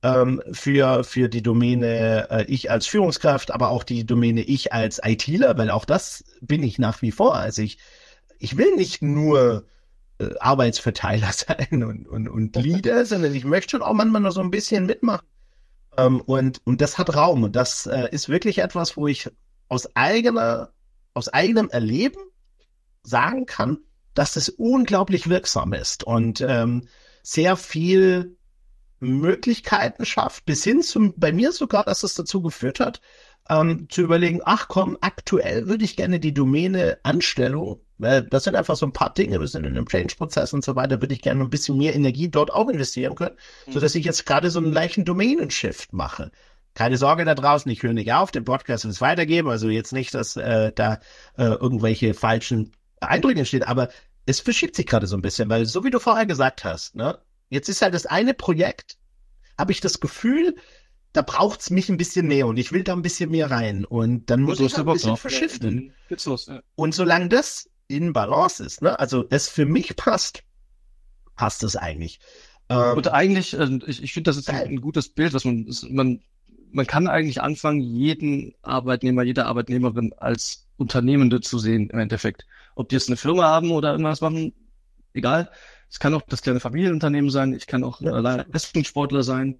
für die Domäne ich als Führungskraft, aber auch die Domäne ich als ITler, weil auch das bin ich nach wie vor. Also ich will nicht nur Arbeitsverteiler sein und Leader, sondern ich möchte schon auch manchmal noch so ein bisschen mitmachen. Und das hat Raum. Und das ist wirklich etwas, wo ich aus eigenem Erleben sagen kann, dass es unglaublich wirksam ist und sehr viel Möglichkeiten schafft, bis hin zum, bei mir sogar, dass es dazu geführt hat, zu überlegen, ach komm, aktuell würde ich gerne die Domäne Anstellung, weil das sind einfach so ein paar Dinge, wir sind in einem Change-Prozess und so weiter, würde ich gerne ein bisschen mehr Energie dort auch investieren können, sodass ich jetzt gerade so einen leichten Domänen-Shift mache. Keine Sorge da draußen, ich höre nicht auf, den Podcast wird es weitergeben, also jetzt nicht, dass da irgendwelche falschen Eindrücke entstehen, aber es verschiebt sich gerade so ein bisschen, weil so wie du vorher gesagt hast, ne, jetzt ist halt das eine Projekt, habe ich das Gefühl, da braucht's mich ein bisschen mehr und ich will da ein bisschen mehr rein und dann muss ich ein bisschen verschiften. Geht's los, ja. Und solange das in Balance ist, ne, also es für mich passt es eigentlich. Und eigentlich, ich finde, das ist ein gutes Bild, was man kann eigentlich anfangen, jeden Arbeitnehmer, jede Arbeitnehmerin als Unternehmende zu sehen im Endeffekt. Ob die jetzt eine Firma haben oder irgendwas machen, egal. Es kann auch das kleine Familienunternehmen sein, ich kann auch Leistungssportler sein.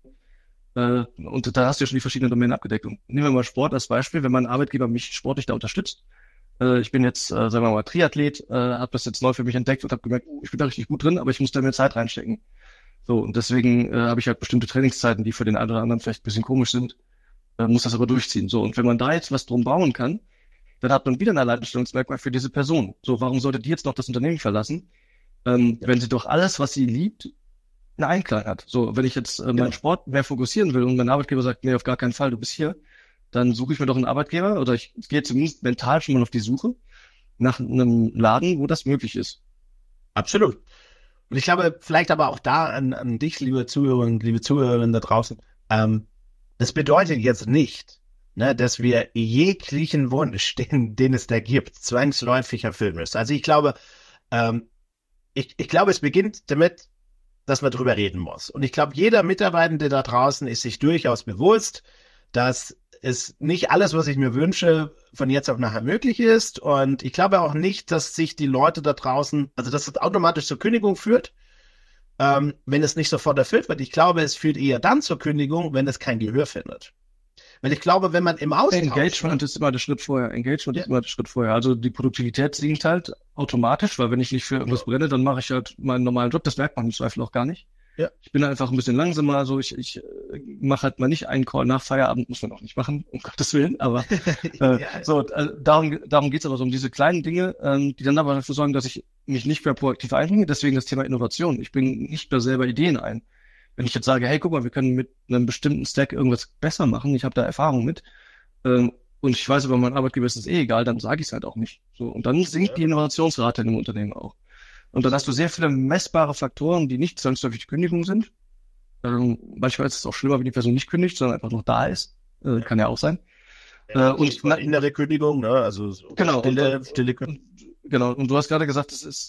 Und da hast du ja schon die verschiedenen Domänen abgedeckt. Und nehmen wir mal Sport als Beispiel, wenn mein Arbeitgeber mich sportlich da unterstützt. Ich bin jetzt, sagen wir mal, Triathlet, habe das jetzt neu für mich entdeckt und habe gemerkt, ich bin da richtig gut drin, aber ich muss da mehr Zeit reinstecken. So, und deswegen habe ich halt bestimmte Trainingszeiten, die für den einen oder anderen vielleicht ein bisschen komisch sind, muss das aber durchziehen. So, und wenn man da jetzt was drum bauen kann, dann hat man wieder ein Alleinstellungsmerkmal für diese Person. So, warum sollte die jetzt noch das Unternehmen verlassen, wenn sie doch alles, was sie liebt, einen Einklang hat. So, wenn ich jetzt meinen Sport mehr fokussieren will und mein Arbeitgeber sagt, nee, auf gar keinen Fall, du bist hier, dann suche ich mir doch einen Arbeitgeber oder ich gehe zumindest mental schon mal auf die Suche nach einem Laden, wo das möglich ist. Absolut. Und ich glaube, vielleicht aber auch da an dich, liebe Zuhörerinnen, liebe Zuhörerinnen da draußen, das bedeutet jetzt nicht, ne, dass wir jeglichen Wunsch, den es da gibt, zwangsläufig erfüllen müssen. Also ich glaube, ich glaube, es beginnt damit, dass man drüber reden muss. Und ich glaube, jeder Mitarbeitende da draußen ist sich durchaus bewusst, dass es nicht alles, was ich mir wünsche, von jetzt auf nachher möglich ist. Und ich glaube auch nicht, dass sich die Leute da draußen, also dass es automatisch zur Kündigung führt, wenn es nicht sofort erfüllt wird. Ich glaube, es führt eher dann zur Kündigung, wenn es kein Gehör findet. Weil ich glaube, wenn man im Austausch... Engagement ist immer der Schritt vorher. Engagement ist immer der Schritt vorher. Also die Produktivität sinkt halt automatisch, weil wenn ich nicht für irgendwas brenne, dann mache ich halt meinen normalen Job. Das merkt man im Zweifel auch gar nicht. Ja. Ich bin einfach ein bisschen langsamer. Also ich mache halt mal nicht einen Call nach Feierabend, muss man auch nicht machen, um Gottes Willen. Aber darum geht's aber so um diese kleinen Dinge, die dann aber dafür sorgen, dass ich mich nicht mehr proaktiv einbringe. Deswegen das Thema Innovation. Ich bringe nicht mehr selber Ideen ein. Wenn ich jetzt sage, hey, guck mal, wir können mit einem bestimmten Stack irgendwas besser machen, ich habe da Erfahrung mit, und ich weiß, aber mein Arbeitgeber ist es egal, dann sage ich es halt auch nicht. So, und dann sinkt die Innovationsrate in dem Unternehmen auch. Und dann hast du sehr viele messbare Faktoren, die nicht zwangsläufig die Kündigung sind. Manchmal ist es auch schlimmer, wenn die Person nicht kündigt, sondern einfach noch da ist. Kann ja auch sein. Und innere Kündigung, ne? Also so genau, stille Kündigung. Genau, und du hast gerade gesagt,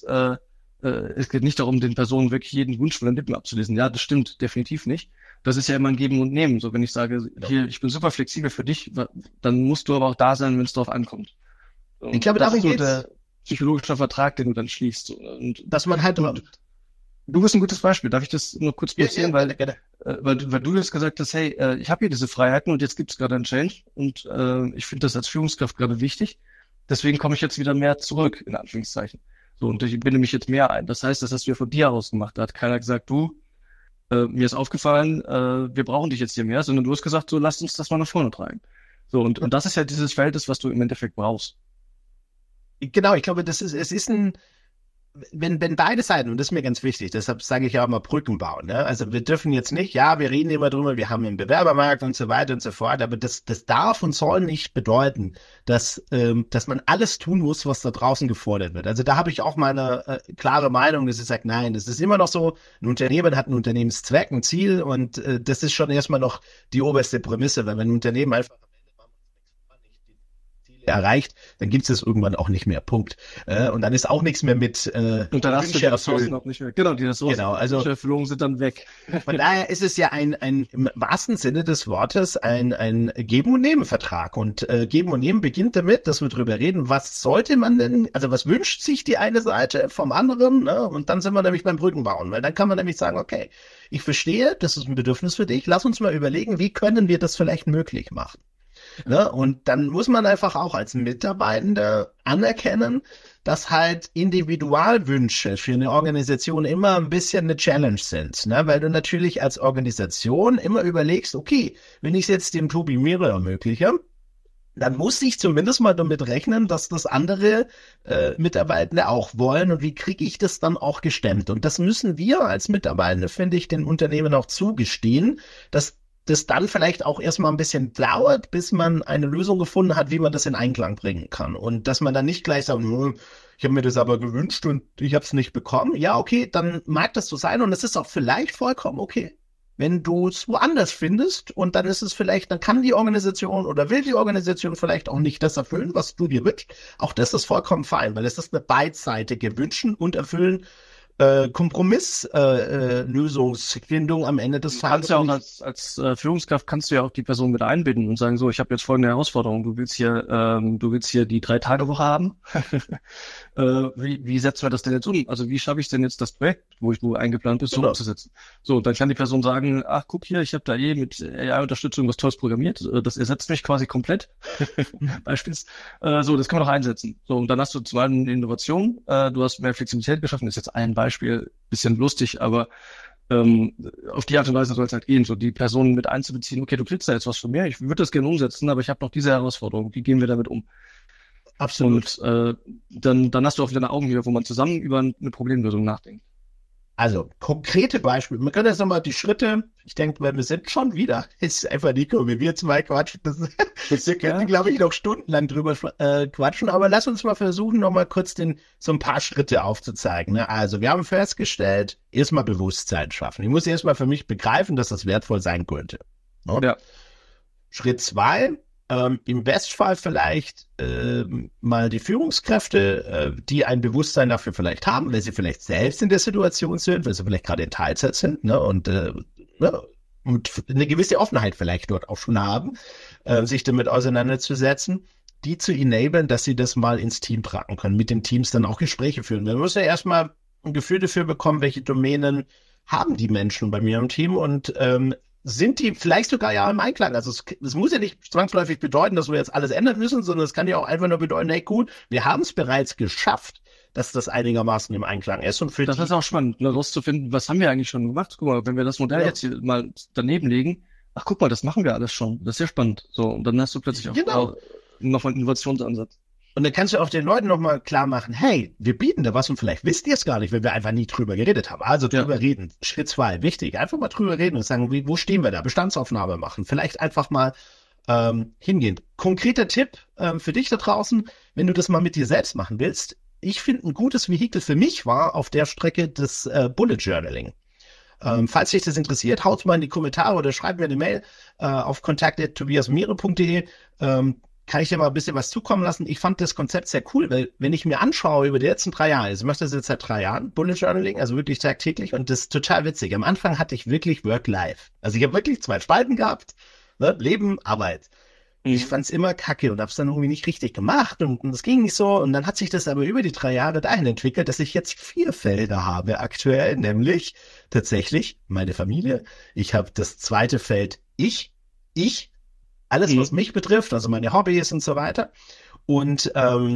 es geht nicht darum, den Personen wirklich jeden Wunsch von den Lippen abzulesen. Ja, das stimmt definitiv nicht. Das ist ja immer ein Geben und Nehmen. So, wenn ich sage, hier, ich bin super flexibel für dich, dann musst du aber auch da sein, wenn es drauf ankommt. Ich glaube, das darum ist so geht's, der psychologische Vertrag, den du dann schließt. Und dass man halt, du bist ein gutes Beispiel. Darf ich das nur kurz platzieren? gerne. Weil du jetzt gesagt hast, hey, ich habe hier diese Freiheiten und jetzt gibt es gerade einen Change und ich finde das als Führungskraft gerade wichtig. Deswegen komme ich jetzt wieder mehr zurück, in Anführungszeichen. So, und ich binde mich jetzt mehr ein. Das heißt, das hast du ja von dir aus gemacht. Da hat keiner gesagt, du, mir ist aufgefallen, wir brauchen dich jetzt hier mehr, sondern du hast gesagt, so, lass uns das mal nach vorne treiben. So, und das ist ja dieses Verhältnis, was du im Endeffekt brauchst. Genau, ich glaube, es ist wenn beide Seiten, und das ist mir ganz wichtig, deshalb sage ich ja auch mal Brücken bauen, ne? Also wir dürfen jetzt nicht, ja, wir reden immer drüber, wir haben einen Bewerbermarkt und so weiter und so fort, aber das darf und soll nicht bedeuten, dass man alles tun muss, was da draußen gefordert wird. Also da habe ich auch meine klare Meinung, dass ich sage, nein, das ist immer noch so, ein Unternehmen hat einen Unternehmenszweck, ein Ziel und das ist schon erstmal noch die oberste Prämisse, weil wenn ein Unternehmen einfach erreicht, dann gibt es das irgendwann auch nicht mehr. Punkt. Und dann ist auch nichts mehr mit Und dann hast du die Ressourcen auch nicht mehr. Genau, die Ressourcen genau, also Erfüllungen sind dann weg. von daher ist es ja ein im wahrsten Sinne des Wortes ein Geben- und Nehmen-Vertrag. Und Geben und Nehmen beginnt damit, dass wir drüber reden, was sollte man denn, also was wünscht sich die eine Seite vom anderen, ne? Und dann sind wir nämlich beim Brückenbauen, weil dann kann man nämlich sagen, okay, ich verstehe, das ist ein Bedürfnis für dich, lass uns mal überlegen, wie können wir das vielleicht möglich machen. Ne? Und dann muss man einfach auch als Mitarbeitender anerkennen, dass halt Individualwünsche für eine Organisation immer ein bisschen eine Challenge sind, ne? Weil du natürlich als Organisation immer überlegst, okay, wenn ich es jetzt dem Tobi Miro ermögliche, dann muss ich zumindest mal damit rechnen, dass das andere Mitarbeitende auch wollen und wie kriege ich das dann auch gestemmt? Und das müssen wir als Mitarbeitende, finde ich, den Unternehmen auch zugestehen, dass das dann vielleicht auch erstmal ein bisschen dauert, bis man eine Lösung gefunden hat, wie man das in Einklang bringen kann. Und dass man dann nicht gleich sagt, ich habe mir das aber gewünscht und ich habe es nicht bekommen. Ja, okay, dann mag das so sein und es ist auch vielleicht vollkommen okay. Wenn du es woanders findest und dann ist es vielleicht, dann kann die Organisation oder will die Organisation vielleicht auch nicht das erfüllen, was du dir wünschst. Auch das ist vollkommen fein, weil es ist eine beidseitige Wünschen und Erfüllen Kompromisslösungsfindung am Ende des Du kannst Tages. ja auch als Führungskraft kannst du ja auch die Person mit einbinden und sagen, so, ich habe jetzt folgende Herausforderung. Du willst hier die 3-Tage-Woche haben. Wie setzen wir das denn jetzt um? Also wie schaffe ich denn jetzt das Projekt, wo du eingeplant bist, so Genau. umzusetzen? So, dann kann die Person sagen, ach, guck hier, ich habe da mit AI-Unterstützung was Tolles programmiert. Das ersetzt mich quasi komplett. Beispielsweise. So, das kann man doch einsetzen. So, und dann hast du zum einen eine Innovation, du hast mehr Flexibilität geschaffen, das ist jetzt ein Beispiel, bisschen lustig, aber auf die Art und Weise soll es halt gehen, so die Personen mit einzubeziehen, okay, du kriegst da jetzt was von mir, ich würde das gerne umsetzen, aber ich habe noch diese Herausforderung, wie gehen wir damit um? Absolut. Und dann hast du auch wieder eine Augenhöhe, wo man zusammen über eine Problemlösung nachdenkt. Also konkrete Beispiele. Wir können jetzt nochmal die Schritte, ich denke, weil wir sind schon wieder, ist einfach Nico, wie wir zwei quatschen, wir könnten, glaube ich, noch stundenlang drüber quatschen, aber lass uns mal versuchen, nochmal kurz so ein paar Schritte aufzuzeigen. Ne? Also wir haben festgestellt, erstmal Bewusstsein schaffen. Ich muss erstmal für mich begreifen, dass das wertvoll sein könnte. Ne? Ja. Schritt 2, im Bestfall vielleicht mal die Führungskräfte, die ein Bewusstsein dafür vielleicht haben, weil sie vielleicht selbst in der Situation sind, weil sie vielleicht gerade in Teilzeit sind, ne, und eine gewisse Offenheit vielleicht dort auch schon haben, sich damit auseinanderzusetzen, die zu enablen, dass sie das mal ins Team tragen können, mit den Teams dann auch Gespräche führen. Man muss ja erstmal ein Gefühl dafür bekommen, welche Domänen haben die Menschen bei mir im Team und sind die vielleicht sogar ja im Einklang. Also es muss ja nicht zwangsläufig bedeuten, dass wir jetzt alles ändern müssen, sondern es kann ja auch einfach nur bedeuten, hey gut, wir haben es bereits geschafft, dass das einigermaßen im Einklang ist. Und für Das ist auch spannend, herauszufinden, was haben wir eigentlich schon gemacht? Guck mal, wenn wir das Modell jetzt hier mal daneben legen, ach guck mal, das machen wir alles schon. Das ist sehr spannend. So, und dann hast du plötzlich auch noch einen Innovationsansatz. Und dann kannst du auch den Leuten nochmal klar machen, hey, wir bieten da was und vielleicht wisst ihr es gar nicht, wenn wir einfach nie drüber geredet haben. Also drüber reden. Schritt 2, wichtig. Einfach mal drüber reden und sagen, wo stehen wir da? Bestandsaufnahme machen. Vielleicht einfach mal hingehen. Konkreter Tipp für dich da draußen, wenn du das mal mit dir selbst machen willst. Ich finde, ein gutes Vehikel für mich war auf der Strecke das Bullet Journaling. Falls dich das interessiert, haut mal in die Kommentare oder schreib mir eine Mail auf kontakt@tobiasmiere.de. Kann ich dir mal ein bisschen was zukommen lassen. Ich fand das Konzept sehr cool, weil wenn ich mir anschaue über die letzten 3 Jahre, also ich mache das jetzt seit 3 Jahren, Bullet Journaling, also wirklich tagtäglich und das ist total witzig. Am Anfang hatte ich wirklich Work-Life. Also ich habe wirklich 2 Spalten gehabt, ne? Leben, Arbeit. Ich fand's immer kacke und hab's dann irgendwie nicht richtig gemacht und das ging nicht so. Und dann hat sich das aber über die 3 Jahre dahin entwickelt, dass ich jetzt 4 Felder habe aktuell, nämlich tatsächlich meine Familie. Ich habe das zweite Feld ich, alles was mich betrifft, also meine Hobbys und so weiter. Und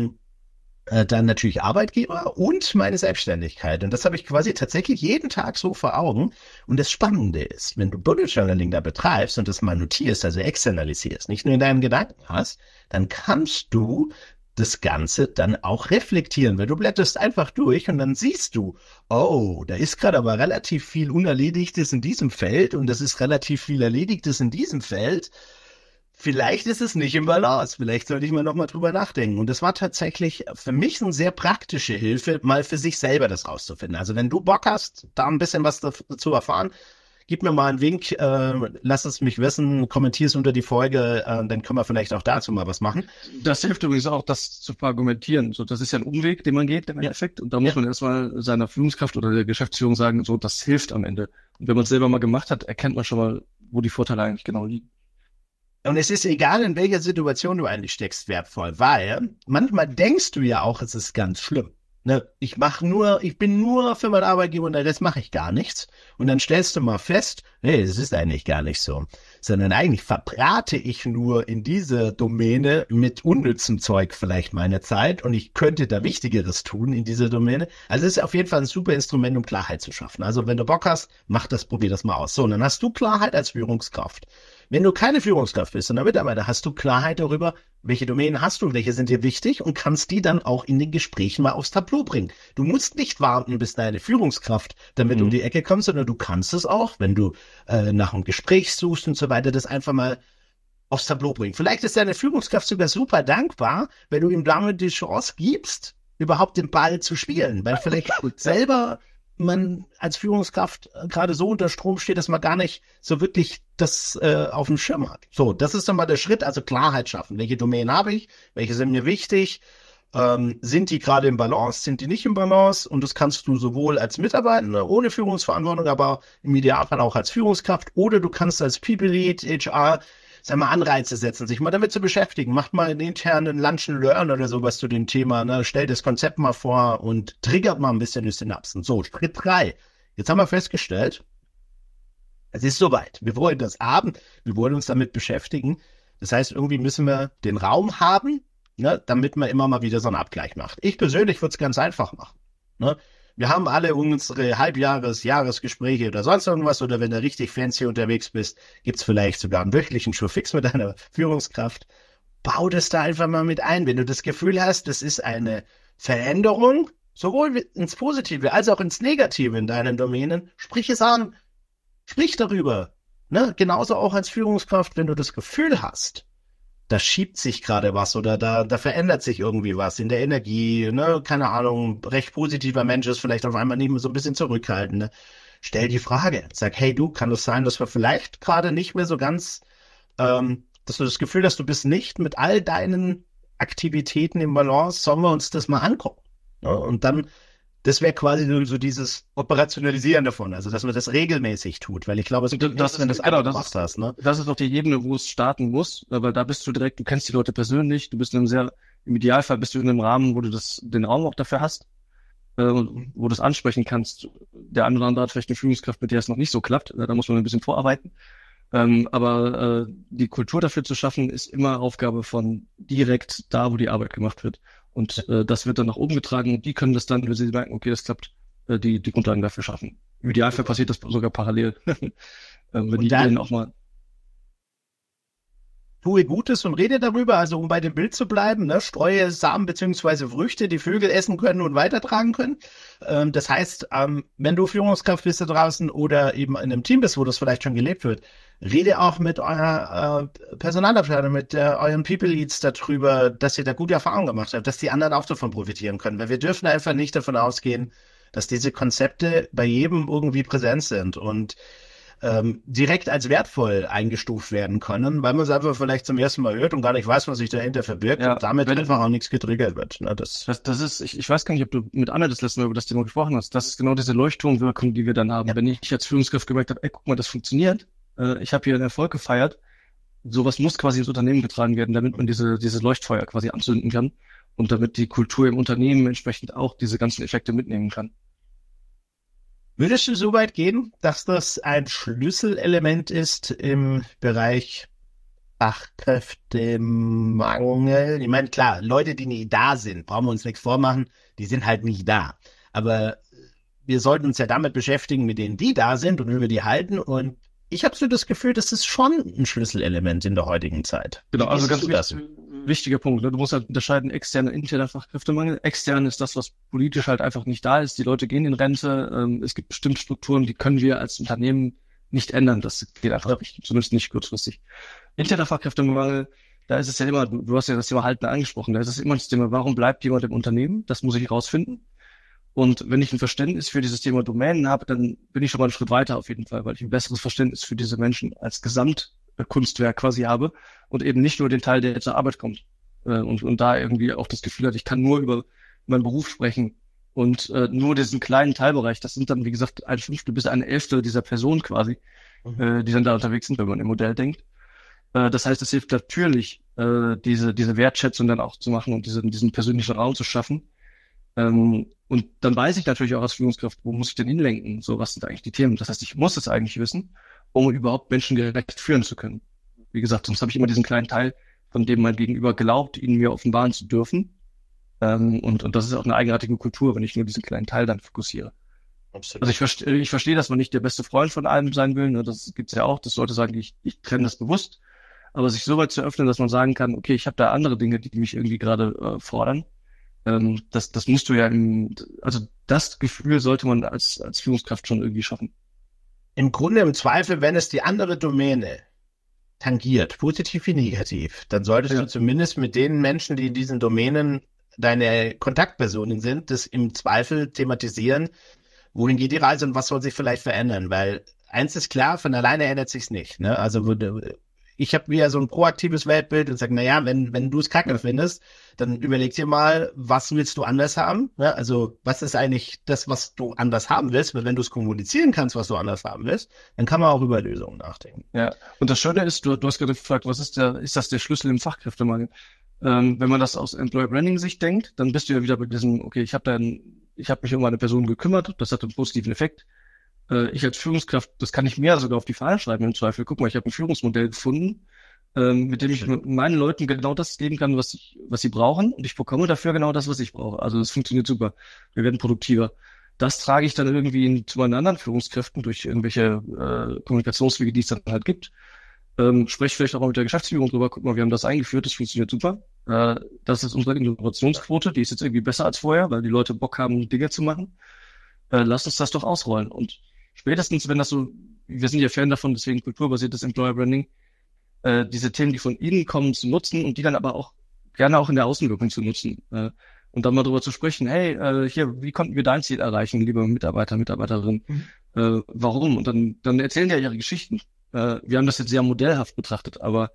dann natürlich Arbeitgeber und meine Selbstständigkeit. Und das habe ich quasi tatsächlich jeden Tag so vor Augen. Und das Spannende ist, wenn du Bullet Journaling da betreibst und das mal notierst, also externalisierst, nicht nur in deinen Gedanken hast, dann kannst du das Ganze dann auch reflektieren, weil du blätterst einfach durch und dann siehst du, oh, da ist gerade aber relativ viel Unerledigtes in diesem Feld und das ist relativ viel Erledigtes in diesem Feld. Vielleicht ist es nicht im Balance. Vielleicht sollte ich mal nochmal drüber nachdenken. Und das war tatsächlich für mich eine sehr praktische Hilfe, mal für sich selber das rauszufinden. Also wenn du Bock hast, da ein bisschen was dazu erfahren, gib mir mal einen Wink, lass es mich wissen, kommentier es unter die Folge, dann können wir vielleicht auch dazu mal was machen. Das hilft übrigens auch, das zu argumentieren. So, das ist ja ein Umweg, den man geht im Endeffekt. Und da muss man erstmal seiner Führungskraft oder der Geschäftsführung sagen, so, das hilft am Ende. Und wenn man es selber mal gemacht hat, erkennt man schon mal, wo die Vorteile eigentlich genau liegen. Und es ist egal, in welcher Situation du eigentlich steckst, wertvoll, weil manchmal denkst du ja auch, es ist ganz schlimm. Ne? Ich bin nur für meinen Arbeitgeber und der Rest mache ich gar nichts. Und dann stellst du mal fest, nee, es ist eigentlich gar nicht so. Sondern eigentlich verbrate ich nur in diese Domäne mit unnützem Zeug vielleicht meine Zeit und ich könnte da Wichtigeres tun in dieser Domäne. Also es ist auf jeden Fall ein super Instrument, um Klarheit zu schaffen. Also wenn du Bock hast, probier das mal aus. So, und dann hast du Klarheit als Führungskraft. Wenn du keine Führungskraft bist, sondern Mitarbeiter, hast du Klarheit darüber, welche Domänen hast du und welche sind dir wichtig und kannst die dann auch in den Gesprächen mal aufs Tableau bringen. Du musst nicht warten, bis deine Führungskraft damit um die Ecke kommt, sondern du kannst es auch, wenn du nach einem Gespräch suchst und so weiter, das einfach mal aufs Tableau bringen. Vielleicht ist deine Führungskraft sogar super dankbar, wenn du ihm damit die Chance gibst, überhaupt den Ball zu spielen, weil vielleicht selber man als Führungskraft gerade so unter Strom steht, dass man gar nicht so wirklich das auf dem Schirm hat. So, das ist dann mal der Schritt, also Klarheit schaffen. Welche Domänen habe ich? Welche sind mir wichtig? Sind die gerade im Balance? Sind die nicht im Balance? Und das kannst du sowohl als Mitarbeiter ohne Führungsverantwortung, aber im Idealfall auch als Führungskraft oder du kannst als People Lead, HR, sag mal, Anreize setzen, sich mal damit zu beschäftigen. Macht mal einen internen Lunch and Learn oder sowas zu dem Thema. Ne? Stellt das Konzept mal vor und triggert mal ein bisschen die Synapsen. So, Schritt 3. Jetzt haben wir festgestellt, es ist soweit. Wir wollen das haben. Wir wollen uns damit beschäftigen. Das heißt, irgendwie müssen wir den Raum haben, ne, damit man immer mal wieder so einen Abgleich macht. Ich persönlich würde es ganz einfach machen. Ne? Wir haben alle unsere Jahresgespräche oder sonst irgendwas, oder wenn du richtig fancy unterwegs bist, gibt's vielleicht sogar einen wöchentlichen Showfix mit deiner Führungskraft. Bau das da einfach mal mit ein. Wenn du das Gefühl hast, das ist eine Veränderung, sowohl ins Positive als auch ins Negative in deinen Domänen, sprich es an. Sprich darüber. Ne? Genauso auch als Führungskraft, wenn du das Gefühl hast, da schiebt sich gerade was oder da verändert sich irgendwie was in der Energie, ne, keine Ahnung, recht positiver Mensch ist vielleicht auf einmal nicht mehr so ein bisschen zurückhaltend, ne? Stell die Frage, sag, hey du, kann es sein, dass wir vielleicht gerade nicht mehr so ganz, dass du das Gefühl hast, du bist nicht mit all deinen Aktivitäten im Balance, sollen wir uns das mal angucken? Ne? Und dann, das wäre quasi so dieses Operationalisieren davon, also dass man das regelmäßig tut, weil ich glaube, es gibt Das wenn ist, du das genau, einmal gemacht hast, ne? das ist doch die Ebene, wo es starten muss, weil da bist du direkt, du kennst die Leute persönlich, du bist im Idealfall bist du in einem Rahmen, wo du den Raum auch dafür hast, wo du es ansprechen kannst. Der eine oder andere hat vielleicht eine Führungskraft, mit der es noch nicht so klappt, da muss man ein bisschen vorarbeiten. Aber die Kultur dafür zu schaffen, ist immer Aufgabe von direkt da, wo die Arbeit gemacht wird. Und das wird dann nach oben getragen und die können das dann, wenn sie merken, okay, das klappt, die Grundlagen dafür schaffen. Im Idealfall passiert das sogar parallel. Wenn die dann auch mal tue Gutes und rede darüber, also um bei dem Bild zu bleiben, ne, streue Samen beziehungsweise Früchte, die Vögel essen können und weitertragen können. Das heißt, wenn du Führungskraft bist da draußen oder eben in einem Team bist, wo das vielleicht schon gelebt wird, rede auch mit eurer Personalabteilung, mit euren People Leads darüber, dass ihr da gute Erfahrungen gemacht habt, dass die anderen auch davon profitieren können, weil wir dürfen einfach nicht davon ausgehen, dass diese Konzepte bei jedem irgendwie präsent sind und direkt als wertvoll eingestuft werden können, weil man es einfach vielleicht zum ersten Mal hört und gar nicht weiß, was sich dahinter verbirgt und damit einfach auch nichts getriggert wird. Ne? Das ist, ich weiß gar nicht, ob du mit Anna das letzte Mal über das Thema gesprochen hast. Das ist genau diese Leuchtturmwirkung, die wir dann haben. Ja. Wenn ich als Führungskraft gemerkt habe, ey, guck mal, das funktioniert, ich habe hier einen Erfolg gefeiert, sowas muss quasi ins Unternehmen getragen werden, damit man diese Leuchtfeuer quasi anzünden kann und damit die Kultur im Unternehmen entsprechend auch diese ganzen Effekte mitnehmen kann. Würdest du so weit gehen, dass das ein Schlüsselelement ist im Bereich Fachkräftemangel? Ich meine, klar, Leute, die nie da sind, brauchen wir uns nichts vormachen, die sind halt nicht da. Aber wir sollten uns ja damit beschäftigen, mit denen, die da sind und wie wir die halten. Und ich habe so das Gefühl, das ist schon ein Schlüsselelement in der heutigen Zeit. Genau, also ganz wichtiger Punkt. Ne? Du musst halt unterscheiden, externer und interner Fachkräftemangel. Extern ist das, was politisch halt einfach nicht da ist. Die Leute gehen in Rente. Es gibt bestimmte Strukturen, die können wir als Unternehmen nicht ändern. Das geht einfach nicht, zumindest nicht kurzfristig. Interner Fachkräftemangel, da ist es ja immer, du hast ja das Thema Halten angesprochen, da ist es immer das Thema, warum bleibt jemand im Unternehmen? Das muss ich rausfinden. Und wenn ich ein Verständnis für dieses Thema Domänen habe, dann bin ich schon mal einen Schritt weiter auf jeden Fall, weil ich ein besseres Verständnis für diese Menschen als Gesamtkunstwerk quasi habe und eben nicht nur den Teil, der zur Arbeit kommt. Und da irgendwie auch das Gefühl hat, ich kann nur über meinen Beruf sprechen und nur diesen kleinen Teilbereich, das sind dann, wie gesagt, 1/5 bis 1/11 dieser Person quasi, die dann da unterwegs sind, wenn man im Modell denkt. Das heißt, es hilft natürlich, diese Wertschätzung dann auch zu machen und diesen persönlichen Raum zu schaffen. Und dann weiß ich natürlich auch als Führungskraft, wo muss ich denn hinlenken? So, was sind eigentlich die Themen? Das heißt, ich muss es eigentlich wissen, um überhaupt menschengerecht führen zu können. Wie gesagt, sonst habe ich immer diesen kleinen Teil, von dem mein Gegenüber glaubt, ihn mir offenbaren zu dürfen. Und das ist auch eine eigenartige Kultur, wenn ich nur diesen kleinen Teil dann fokussiere. Absolut. Also ich verstehe, dass man nicht der beste Freund von allem sein will. Ne? Das gibt's ja auch. Das Leute sagen, ich trenne das bewusst. Aber sich so weit zu öffnen, dass man sagen kann, okay, ich habe da andere Dinge, die mich irgendwie gerade fordern. Das musst du ja also das Gefühl sollte man als Führungskraft schon irgendwie schaffen. Im Grunde, im Zweifel, wenn es die andere Domäne tangiert, positiv wie negativ, dann solltest du zumindest mit den Menschen, die in diesen Domänen deine Kontaktpersonen sind, das im Zweifel thematisieren, wohin geht die Reise und was soll sich vielleicht verändern, weil eins ist klar, von alleine ändert sich's nicht, ne? Also ich habe wieder so ein proaktives Weltbild und sage, naja, wenn du es kacke findest, dann überleg dir mal, was willst du anders haben? Ja, also was ist eigentlich das, was du anders haben willst? Weil wenn du es kommunizieren kannst, was du anders haben willst, dann kann man auch über Lösungen nachdenken. Ja, und das Schöne ist, du hast gerade gefragt, ist das der Schlüssel im Fachkräftemangel? Wenn man das aus Employer Branding Sicht denkt, dann bist du ja wieder bei diesem, okay, ich habe mich um eine Person gekümmert, das hat einen positiven Effekt. Ich als Führungskraft, das kann ich mir sogar auf die Fahne schreiben im Zweifel. Guck mal, ich habe ein Führungsmodell gefunden, mit dem ich meinen Leuten genau das geben kann, was sie brauchen. Und ich bekomme dafür genau das, was ich brauche. Also das funktioniert super. Wir werden produktiver. Das trage ich dann irgendwie zu meinen anderen Führungskräften durch irgendwelche Kommunikationswege, die es dann halt gibt. Spreche vielleicht auch mal mit der Geschäftsführung drüber. Guck mal, wir haben das eingeführt, das funktioniert super. Das ist unsere Innovationsquote, die ist jetzt irgendwie besser als vorher, weil die Leute Bock haben, Dinge zu machen. Lass uns das doch ausrollen. Und spätestens, wenn das so, wir sind ja Fan davon, deswegen kulturbasiertes Employer Branding, diese Themen, die von innen kommen, zu nutzen und die dann aber auch gerne auch in der Außenwirkung zu nutzen. Und dann mal drüber zu sprechen, hey, hier, wie konnten wir dein Ziel erreichen, liebe Mitarbeiter, Mitarbeiterin? Warum? Und dann erzählen ja ihre Geschichten. Wir haben das jetzt sehr modellhaft betrachtet, aber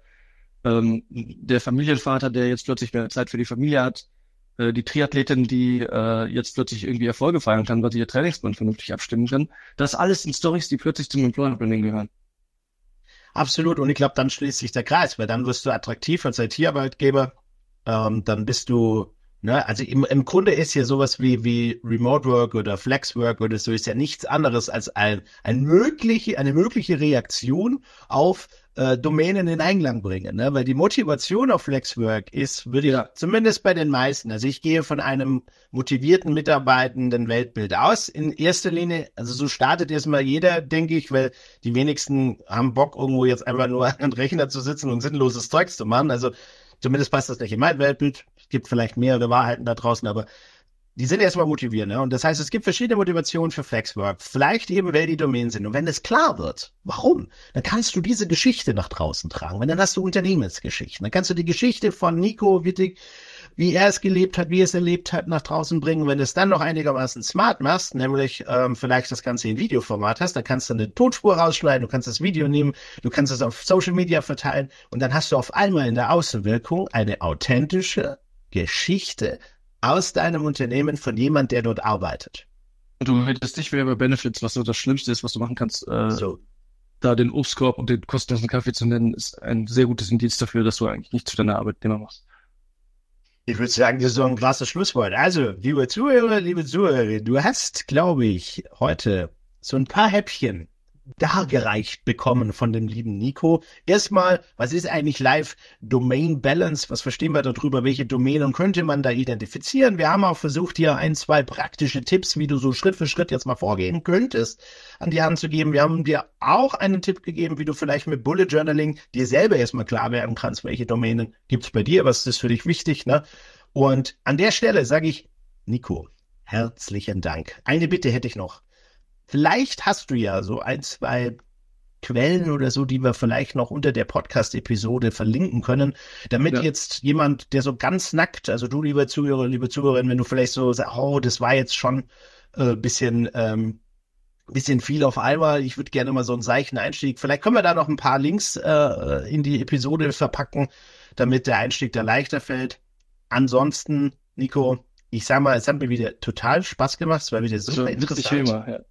der Familienvater, der jetzt plötzlich mehr Zeit für die Familie hat, die Triathletin, die jetzt plötzlich irgendwie Erfolge feiern kann, weil sie ihr Trainingsplan vernünftig abstimmen kann. Das alles sind Storys, die plötzlich zum Employer Branding gehören. Absolut. Und ich glaube, dann schließt sich der Kreis, weil dann wirst du attraktiv als IT-Arbeitgeber. Dann bist du, ne, also im Grunde ist hier sowas wie Remote Work oder Flex Work oder so ist ja nichts anderes als eine mögliche Reaktion auf Domänen in Einklang bringen, ne? Weil die Motivation auf Flexwork ist, würde ich zumindest bei den meisten, also ich gehe von einem motivierten mitarbeitenden Weltbild aus, in erster Linie, also so startet erstmal jeder, denke ich, weil die wenigsten haben Bock, irgendwo jetzt einfach nur an den Rechner zu sitzen und sinnloses Zeugs zu machen, also zumindest passt das nicht in mein Weltbild, es gibt vielleicht mehrere Wahrheiten da draußen, aber die sind erstmal motiviert, ne? Und das heißt, es gibt verschiedene Motivationen für Flexwork. Vielleicht eben, weil die Domänen sind. Und wenn das klar wird, warum? Dann kannst du diese Geschichte nach draußen tragen. Dann hast du Unternehmensgeschichten. Dann kannst du die Geschichte von Nico Wittig, wie er es gelebt hat, wie er es erlebt hat, nach draußen bringen. Wenn du es dann noch einigermaßen smart machst, nämlich vielleicht das Ganze in Videoformat hast, dann kannst du eine Tonspur rausschneiden, du kannst das Video nehmen, du kannst es auf Social Media verteilen und dann hast du auf einmal in der Außenwirkung eine authentische Geschichte aus deinem Unternehmen von jemand, der dort arbeitet. Und du redest nicht mehr über Benefits, was so das Schlimmste ist, was du machen kannst. So. da den Obstkorb und den kostenlosen Kaffee zu nennen, ist ein sehr gutes Indiz dafür, dass du eigentlich nichts für deine Arbeitnehmer machst. Ich würde sagen, das ist so ein krasses Schlusswort. Also, liebe Zuhörer, liebe Zuhörerinnen, du hast, glaube ich, heute so ein paar Häppchen dargereicht bekommen von dem lieben Nico. Erstmal, was ist eigentlich Live Domain Balance? Was verstehen wir darüber? Welche Domänen könnte man da identifizieren? Wir haben auch versucht, hier 1, 2 praktische Tipps, wie du so Schritt für Schritt jetzt mal vorgehen könntest, an die Hand zu geben. Wir haben dir auch einen Tipp gegeben, wie du vielleicht mit Bullet Journaling dir selber erstmal klar werden kannst, welche Domänen gibt's bei dir, was ist für dich wichtig, ne? Und an der Stelle sage ich, Nico, herzlichen Dank. Eine Bitte hätte ich noch. Vielleicht hast du ja so 1, 2 Quellen oder so, die wir vielleicht noch unter der Podcast-Episode verlinken können, damit jetzt jemand, der so ganz nackt, also du, lieber Zuhörer, liebe Zuhörerin, wenn du vielleicht so sagst, oh, das war jetzt schon bisschen viel auf einmal, ich würde gerne mal so einen seichten Einstieg, vielleicht können wir da noch ein paar Links in die Episode verpacken, damit der Einstieg da leichter fällt. Ansonsten, Nico, ich sag mal, es hat mir wieder total Spaß gemacht, es war wieder super interessant. Thema, ja.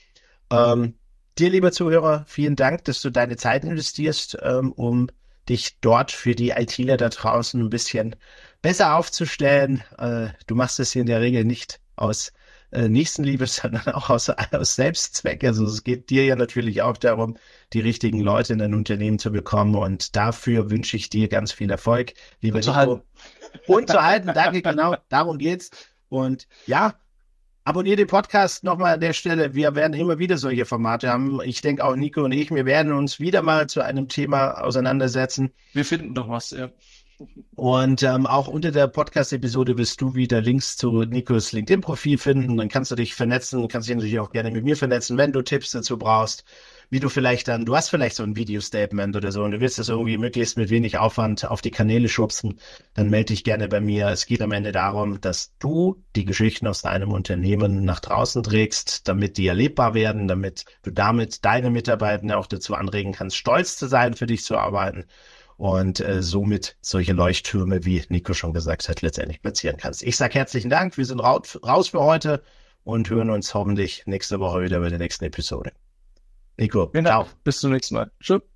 Dir, lieber Zuhörer, vielen Dank, dass du deine Zeit investierst, um dich dort für die ITler da draußen ein bisschen besser aufzustellen. Du machst es hier in der Regel nicht aus Nächstenliebe, sondern auch aus Selbstzweck. Also es geht dir ja natürlich auch darum, die richtigen Leute in dein Unternehmen zu bekommen. Und dafür wünsche ich dir ganz viel Erfolg, lieber Nico. Und zu halten, danke, genau, darum geht's. Und ja, abonniert den Podcast nochmal an der Stelle. Wir werden immer wieder solche Formate haben. Ich denke auch Nico und ich, wir werden uns wieder mal zu einem Thema auseinandersetzen. Wir finden doch was, ja. Und auch unter der Podcast-Episode wirst du wieder Links zu Nikos LinkedIn-Profil finden. Dann kannst du dich vernetzen, kannst dich natürlich auch gerne mit mir vernetzen, wenn du Tipps dazu brauchst, wie du vielleicht dann, du hast vielleicht so ein Video-Statement oder so und du willst das irgendwie möglichst mit wenig Aufwand auf die Kanäle schubsen, dann melde dich gerne bei mir. Es geht am Ende darum, dass du die Geschichten aus deinem Unternehmen nach draußen trägst, damit die erlebbar werden, damit du damit deine Mitarbeiter auch dazu anregen kannst, stolz zu sein, für dich zu arbeiten. Und somit solche Leuchttürme, wie Nico schon gesagt hat, letztendlich platzieren kannst. Ich sage herzlichen Dank, wir sind raus für heute und hören uns hoffentlich nächste Woche wieder bei der nächsten Episode. Nico, ciao. Bis zum nächsten Mal. Tschüss.